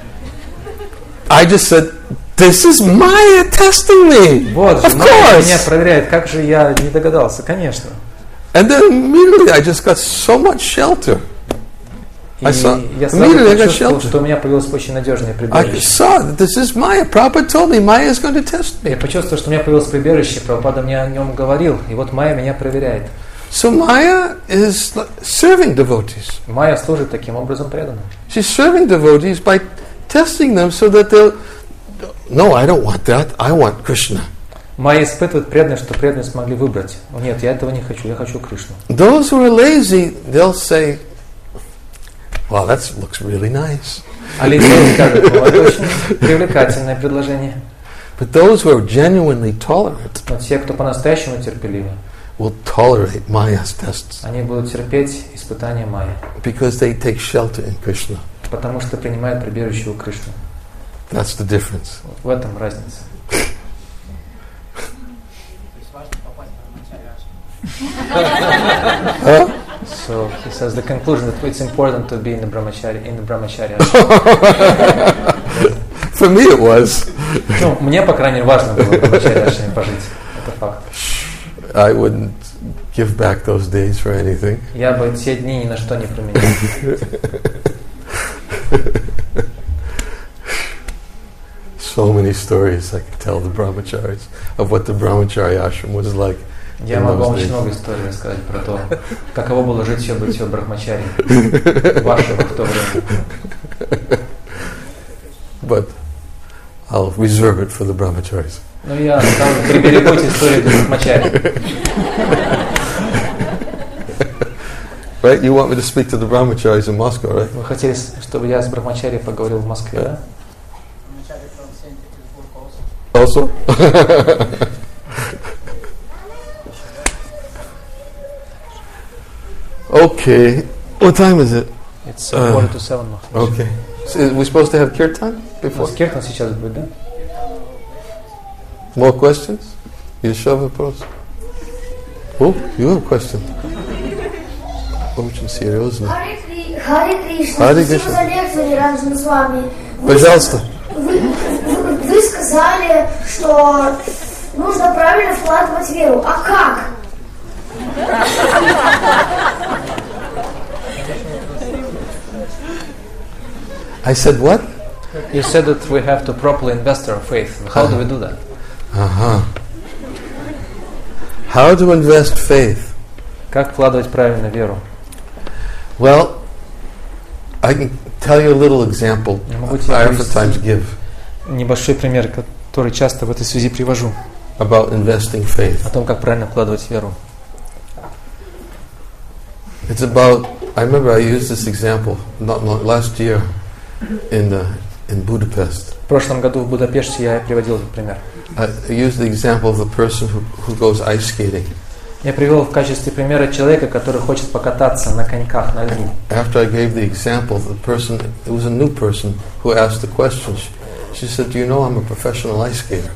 A: I just said, this is Maya testing me.
B: Вот же,
A: of
B: Майя меня
A: course.
B: проверяет, как же я не догадался, конечно.
A: And then immediately I just got so much shelter.
B: И
A: I saw,
B: я сразу
A: immediately I got
B: почувствовал,
A: shelter.
B: что у меня появилось очень надежное
A: I
B: прибежище.
A: saw that this is Maya. Prabhupada told me Maya is going to test
B: Я
A: me.
B: почувствовал, что у меня появилось прибежище, Прабхупада мне о нем говорил, и вот Майя меня проверяет.
A: So Maya is like serving devotees.
B: Майя служит таким образом преданным.
A: She's serving devotees by testing them so that they'll, no, I don't want that. I want Krishna.
B: Майя испытывает преданность, что преданные смогли выбрать. О, нет, я этого не хочу, я хочу Кришну.
A: Those who are lazy, they'll say, wow, that looks really nice.
B: А ленивые скажут: ну, это очень привлекательное предложение.
A: But those who are genuinely tolerant
B: Но те, кто по-настоящему терпеливы,
A: will tolerate Maya's tests
B: они будут терпеть испытания Майи,
A: because they take shelter in Krishna.
B: потому что принимают прибежище у Кришны.
A: That's the difference.
B: Вот в этом разница.
A: Huh?
B: So he says the conclusion that it's important to be in the brahmacharya in the brahmacharya.
A: For me it was.
B: Ну, мне, по крайней мере, важно было Брамачари ашраме пожить. Это факт.
A: I wouldn't give back those days for anything.
B: Я бы те дни ни на что не променял.
A: So many stories I could tell the brahmacharis of what the brahmachari ashram was like.
B: Я могу вам очень много историй рассказать про то, каково было жить все быть все брахмачари вашего в то время.
A: But I'll reserve it for the brahmacharis.
B: Ну я приберегу эти истории для брахмачари.
A: Right? You want me to speak to the brahmacharis in Moscow, right?
B: Вы хотели, чтобы я с брахмачари поговорил в Москве, да?
A: Also? Okay. What time is it?
B: It's uh, quarter to seven.
A: Okay. So are we supposed to have kirtan before?
B: Kirtan сейчас будет, да?
A: More questions? Еще вопрос? Oh, you have a question. Очень серьезно.
E: Харе Кришна.
A: Харе
E: Спасибо
A: Кришна.
E: за лекцию, не разум с вами.
A: Пожалуйста.
E: Вы, вы, вы сказали, что нужно правильно вкладывать веру. А как?
A: I said what?
B: You said that we have to properly invest our faith. How do we do that?
A: Uh-huh. How to invest faith?
B: Как вкладывать правильно веру?
A: Well, I can tell you a little example I oftentimes give
B: Небольшой пример, который часто в этой связи привожу.
A: about investing faith.
B: О том, как правильно вкладывать веру.
A: It's about, I remember I used this example not long, last year in the, in Budapest.
B: В прошлом году в Будапеште я приводил этот пример.
A: I used the example of the person who, who goes ice skating.
B: Я привел в качестве примера человека, который хочет покататься на коньках на льду.
A: After I gave the example, the person, it was a new person who asked the question. She, she said, "Do you know I'm a professional ice skater?"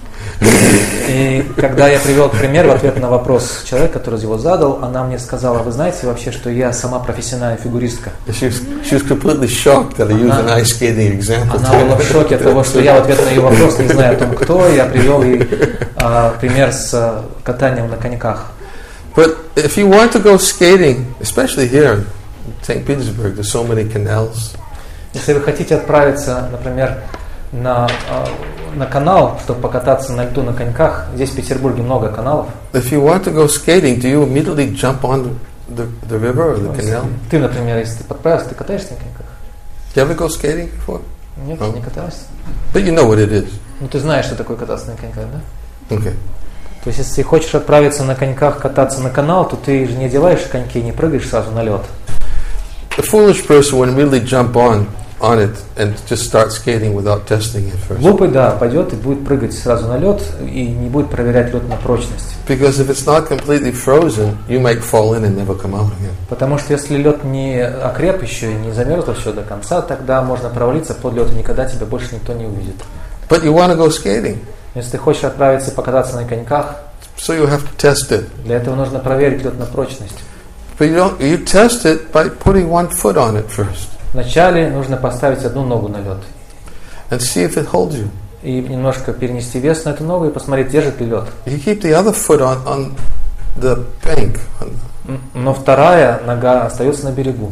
B: И когда я привел пример в ответ на вопрос человека, который его задал, она мне сказала: вы знаете вообще, что я сама профессиональная фигуристка?
A: She was, she was completely shocked that I used an ice skating example.
B: Она была в шоке от того, что я в ответ на ее вопрос, не зная о том, кто, я привел ей а, пример с а, катанием на коньках.
A: But if you want to go skating, especially here in Saint Petersburg, there's so many canals.
B: Если вы хотите отправиться, например, на, на канал, чтобы покататься на льду на коньках, здесь в Петербурге много каналов.
A: If you want to go skating, do you immediately jump on the, the river or the canal?
B: Ты, например, если ты подправился, ты катаешься на коньках?
A: Do you ever go skating before?
B: Нет,
A: Oh.
B: не катаешься.
A: But you know what it is.
B: Ну ты знаешь, что такое кататься на коньках, да?
A: Okay.
B: То есть, если ты хочешь отправиться на коньках кататься на канал, то ты же не одеваешь коньки, не прыгаешь сразу на лед.
A: The foolish person would really jump on on it and just start skating without testing it first.
B: Глупый, да, пойдет и будет прыгать сразу на лед и не будет проверять лед на прочность.
A: Because if it's not completely frozen, you might fall in and never come out again.
B: Потому что если лед не окреп еще и не замерзло все до конца, тогда можно провалиться под лед и никогда тебя больше никто не увидит.
A: But you want to go skating,
B: Если ты хочешь отправиться покататься на коньках,
A: so you have to test it.
B: для этого нужно проверить лед на прочность.
A: But you don't. You test it by putting one foot on it first
B: Вначале нужно поставить одну ногу на лед
A: and see if it holds you.
B: и немножко перенести вес на эту ногу и посмотреть, держит ли лед.
A: You keep the other foot on on the bank,
B: Но вторая нога остается на берегу.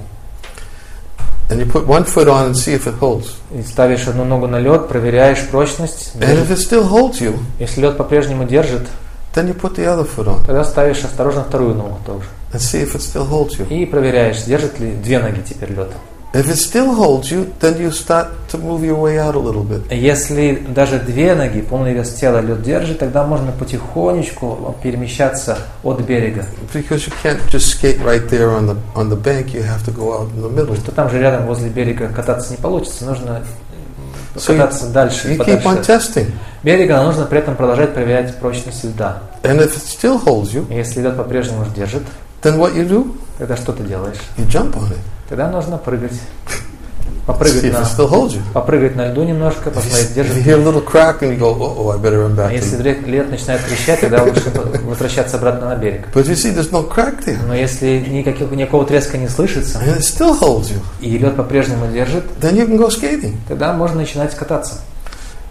A: and you put one foot on and see if it holds.
B: И ставишь одну ногу на лед, проверяешь прочность.
A: And if it still holds you,
B: Если лед по-прежнему держит,
A: then you put the other foot on
B: тогда ставишь осторожно вторую ногу тоже.
A: and see if it still holds you.
B: И проверяешь, держит ли две ноги теперь лед.
A: If it still holds you, then you start to move your way out a little bit.
B: Если даже две ноги, полный вес тела лед держит, тогда можно потихонечку перемещаться от берега.
A: Because you can't just skate right there on the on the bank. You have to go out in the middle.
B: Что там же рядом возле берега кататься не получится, нужно
A: So
B: кататься
A: you,
B: дальше,
A: you keep on
B: подальше
A: testing.
B: от берега, но нужно при этом продолжать проверять прочность льда.
A: And if it still holds you,
B: И если лед по-прежнему держит,
A: then what you do?
B: тогда что ты делаешь?
A: You jump on it.
B: Тогда нужно прыгать.
A: See
B: Попрыгать
A: if
B: на,
A: it still holds you.
B: попрыгать на льду немножко,
A: If you,
B: посмотреть,
A: if you
B: держит.
A: hear a little crack and you go, oh, I better run
B: А
A: back.
B: если
A: To
B: лед лед начинает трещать, тогда лучше возвращаться обратно на берег.
A: But you see, there's no crack there,
B: Но если никаких, никакого треска не слышится,
A: and it still holds you.
B: и лед по-прежнему держит,
A: Then you can go skating.
B: тогда можно начинать кататься.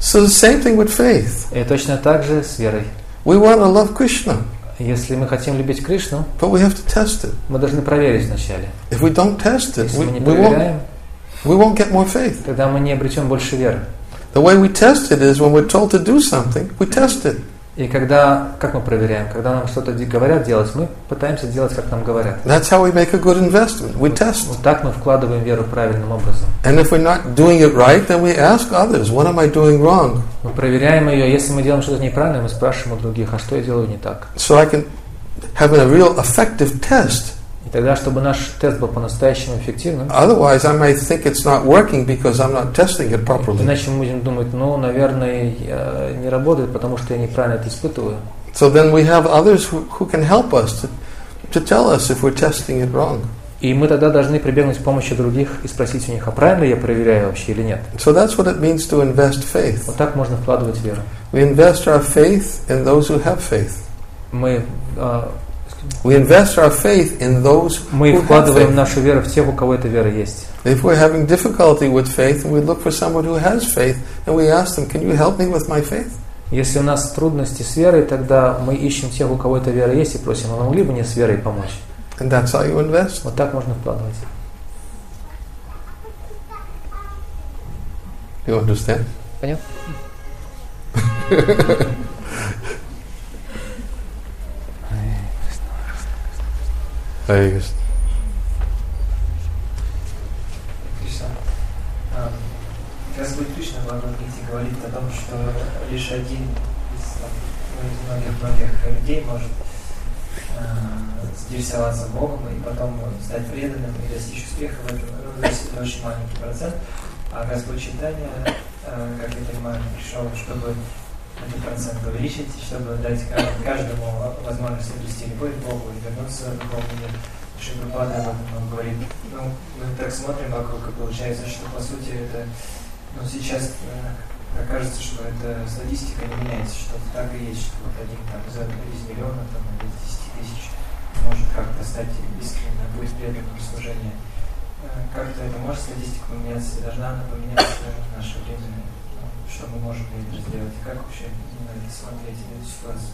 A: So the same thing with faith.
B: И точно так же с верой.
A: We want to love Krishna,
B: Если мы хотим любить Кришну,
A: but we have to test it.
B: мы должны проверить вначале.
A: If we don't test it,
B: Если
A: we,
B: мы не
A: we, won't,
B: проверяем,
A: we won't get more faith.
B: тогда мы не обретем больше веры.
A: The way we test it is when we're told to do something, we test it.
B: И когда, как мы проверяем? Когда нам что-то говорят делать, мы пытаемся делать, как нам говорят.
A: That's how we make a good investment. We test.
B: Вот так мы вкладываем веру правильным образом.
A: And if we're not doing it right, then we ask others, what am I doing wrong?
B: Мы проверяем ее. Если мы делаем что-то неправильно, мы спрашиваем у других, а что я делаю не так?
A: So I can have a real effective test.
B: И тогда, чтобы наш тест был по-настоящему эффективным,
A: Otherwise, I may think it's not working because I'm not testing it properly.
B: иначе мы будем думать, ну, наверное, я не работает, потому что я неправильно это испытываю.
A: So then we have others who, who can help us to, to tell us if we're testing it wrong.
B: И мы тогда должны прибегнуть к помощи других и спросить у них, а правильно я проверяю вообще или нет.
A: So that's what it means to invest faith.
B: Вот так можно вкладывать веру.
A: We invest our faith in those who have faith.
B: Мы, э,
A: We invest our faith in those
B: мы
A: who have
B: вкладываем
A: faith.
B: нашу веру в тех, у кого эта вера есть.
A: If we're having difficulty with faith, and we look for someone who has faith, and we ask them, can you help me with my faith?
B: Если у нас трудности с верой, тогда мы ищем тех, у кого эта вера есть, и просим, а вы могли бы мне с верой помочь?
A: And that's how you invest.
B: Вот так можно вкладывать.
A: You understand?
B: Понятно?
A: Very good.
C: Кришна. А, Господь Кришна в Бхагавад-гите говорит о том, что лишь один из, там, из многих-многих людей может э, заинтересоваться Богом и потом стать преданным и достичь успеха в этом. Ну, то есть это очень маленький процент. А Господь Чайтанья, э, как я понимаю, пришел, чтобы этот процент увеличить, чтобы дать каждому возможность обрести любовь к Богу и вернуться в духовный мир. Шрила об этом говорит. Ну, мы так смотрим вокруг, и получается, что по сути это, ну, сейчас э, кажется, что эта статистика не меняется, что так и есть, что вот один там из, из миллиона, там, из десяти тысяч может как-то стать искренне, будет преданным служению. Э, как-то это может статистика поменяться, должна она поменяться в наше время. Что мы можем это сделать? Как вообще на это смотреть, на эту ситуацию?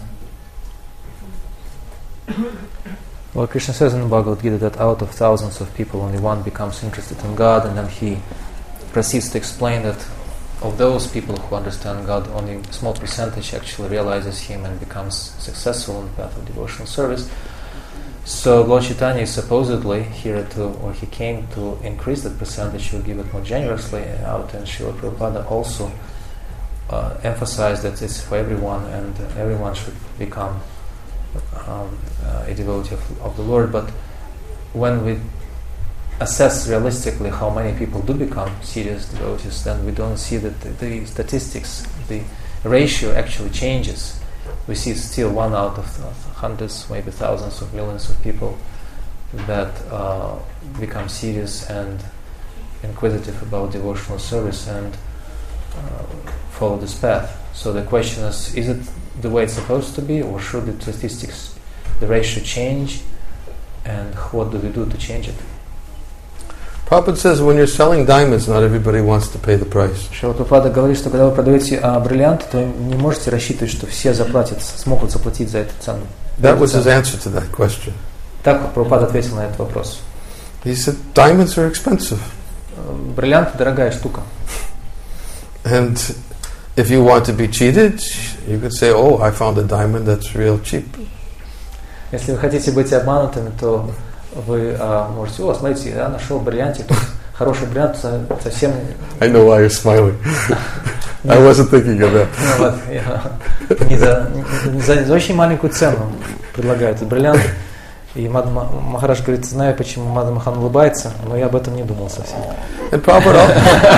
B: Well, Krishna says in the Bhagavad Gita that out of thousands of people, only one becomes interested in God, and then he proceeds to explain that of those people who understand God, only a small percentage actually realizes Him and becomes successful in the path of devotional service. So Lord Chaitanya is supposedly here to, or he came to increase that percentage, to give it more generously out, and Srila Prabhupada also uh, emphasized that it's for everyone, and uh, everyone should become um, uh, a devotee of, of the Lord. But when we assess realistically how many people do become serious devotees, then we don't see that the, the statistics, the ratio actually changes. We see still one out of hundreds, maybe thousands of millions of people that uh, become serious and inquisitive about devotional service and uh, follow this path. So the question is, is it the way it's supposed to be, or should the statistics, the ratio change, and what do we do to change it?
A: Prabhupada says when you're selling diamonds, not everybody wants to pay the price.
B: Шрила Прабхупада говорит, что когда вы продаете а, бриллианты, то не можете рассчитывать, что все заплатят, смогут заплатить за эту цену.
A: That was his answer to that question.
B: Так Прабхупада ответил на этот вопрос.
A: He said, diamonds are expensive.
B: Бриллианты дорогая штука.
A: And if you want to be cheated, you could say, oh, I found a diamond that's real cheap.
B: Если вы хотите быть обманутыми, то вы а, можете, о, смотрите, я нашел бриллиантик, хороший бриллиант совсем...
A: I know why you're smiling. I wasn't thinking of that.
B: Ну, вот, я, не, за, не за, за очень маленькую цену предлагаю этот бриллиант. И Мада Махарадж говорит, знаю, почему Мада Махан улыбается, но я об этом не думал совсем.
A: And Prabhupada,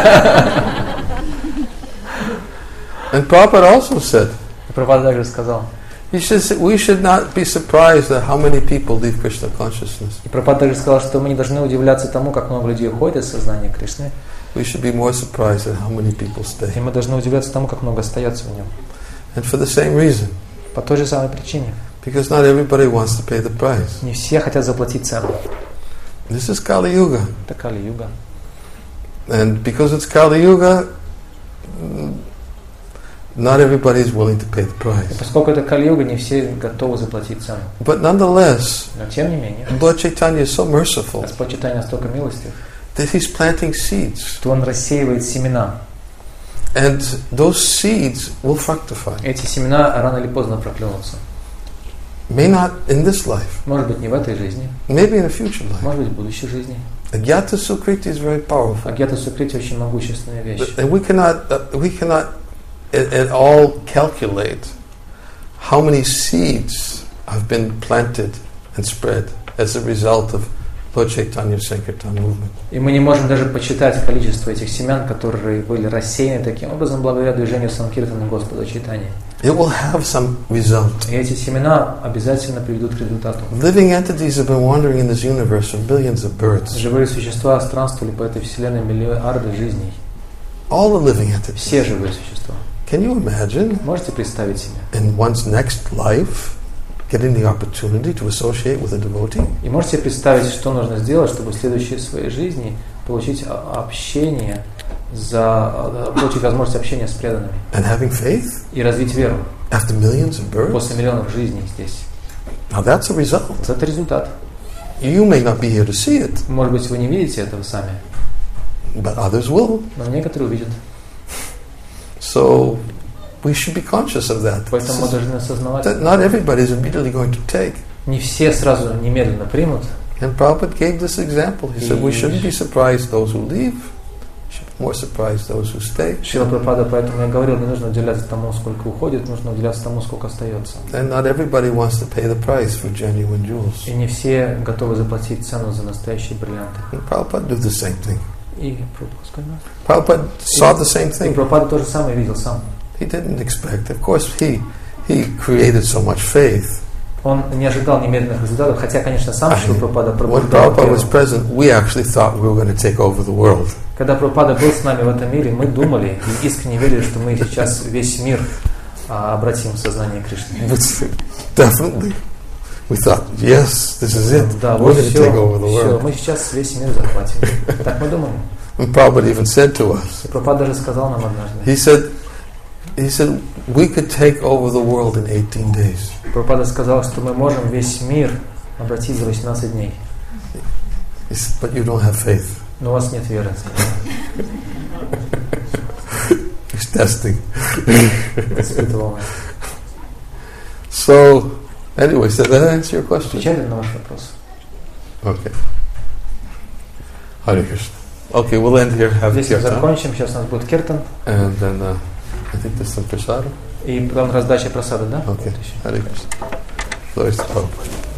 A: and Prabhupada also said,
B: Прабхупада также сказал,
A: he should say, we should not be surprised at how many people leave Krishna consciousness.
B: и Прабхупада также сказал, что мы не должны удивляться тому, как много людей уходит из сознания Кришны.
A: We should be more surprised at how many people
B: И
A: stay.
B: мы должны удивляться тому, как много остается в нем.
A: And for the same reason,
B: По той же самой причине.
A: because not everybody wants to pay the price.
B: Не все хотят заплатить цену.
A: This is Kali Yuga.
B: Это Кали-юга.
A: And because it's Kali Yuga, not everybody is willing to pay the price.
B: Поскольку это Кали-юга, не все готовы заплатить цену.
A: But nonetheless,
B: Но тем не менее,
A: Lord Chaitanya is so merciful
B: Господь Чайтанья настолько милостив,
A: that He's planting seeds.
B: что Он рассеивает семена.
A: And those seeds will fructify.
B: Эти семена рано или поздно проклюнутся.
A: May not in this life,
B: Может быть, не в этой жизни,
A: maybe in a future life.
B: может быть, в будущей жизни.
A: Agyata Sukriti is very powerful.
B: Агьята Сукрити очень могущественная вещь.
A: And we cannot, uh, we cannot at, at all calculate how many seeds have been planted and spread as a result of Lord Chaitanya's Sankirtan movement.
B: И мы не можем даже почитать количество этих семян, которые были рассеяны таким образом благодаря движению Санкиртана Господа Чайтаньи.
A: It will have some result.
B: И эти семена обязательно приведут к результату.
A: Living entities have been wandering in this universe for billions of births.
B: Живые существа странствовали по этой вселенной миллиарды жизней.
A: All the living entities.
B: Все живые существа.
A: Can you imagine
B: Можете представить себе?
A: in one's next life getting the opportunity to associate with a devotee?
B: И можете представить, что нужно сделать, чтобы в следующей своей жизни получить общение, за, получить возможность общения с преданными.
A: And having faith
B: И развить веру
A: after millions of births?
B: после миллионов жизней здесь.
A: Now that's a result.
B: Это результат.
A: You may not be here to see it,
B: Может быть, вы не видите этого сами,
A: but others will.
B: но некоторые увидят.
A: So we should be conscious of that.
B: Поэтому мы должны осознавать,
A: That not everybody is immediately going to take.
B: не все сразу немедленно примут.
A: And Prabhupada gave this example. He said we shouldn't be surprised those who leave. We should be more surprised those who stay.
B: Шрила Прабхупада, поэтому я говорил, не нужно уделяться тому, сколько уходит, нужно уделяться тому, сколько остается.
A: And not everybody wants to pay the price for genuine jewels.
B: И не все готовы заплатить цену за настоящие бриллианты.
A: And Prabhupada did the same thing.
B: И Прабхупада,
A: Prabhupada saw the same
B: и
A: thing.
B: Прабхупада то же самое видел сам.
A: He didn't expect. Of course, he he created so much faith.
B: Он не ожидал немедленных результатов, хотя, конечно, сам Шрила Прабхупада
A: When
B: пробуждал
A: Prabhupada was
B: веру.
A: present, we actually thought we were going to take over the world.
B: Когда Прабхупада был с нами в этом мире, мы думали и искренне верили, что мы сейчас весь мир а, обратим в сознание Кришны.
A: Definitely. We thought, yes, this is it.
B: Да,
A: We're
B: вот
A: going to
B: все,
A: take over the
B: все,
A: world.
B: мы сейчас весь мир захватим. Так мы думаем.
A: And Prabhupada even said to us,
B: Прабхупада даже сказал нам однажды.
A: he said, he said, we could take over the world in eighteen days.
B: Прабхупада сказал, что мы можем весь мир обратить за восемнадцать дней.
A: He said, but you don't have faith.
B: Но у вас нет веры.
A: He's testing.
B: Испытывал нас.
A: So, anyway, so that answer your question?
B: Отвечали на ваш вопрос?
A: Okay. Hare Krishna. Okay, we'll end here. Have
B: Здесь мы
A: kirtan.
B: закончим. Сейчас у нас будет киртан.
A: And then uh, I think there's some prasada.
B: И потом раздача просады, да?
A: Okay. Hare Krishna. Glories to Prabhupada.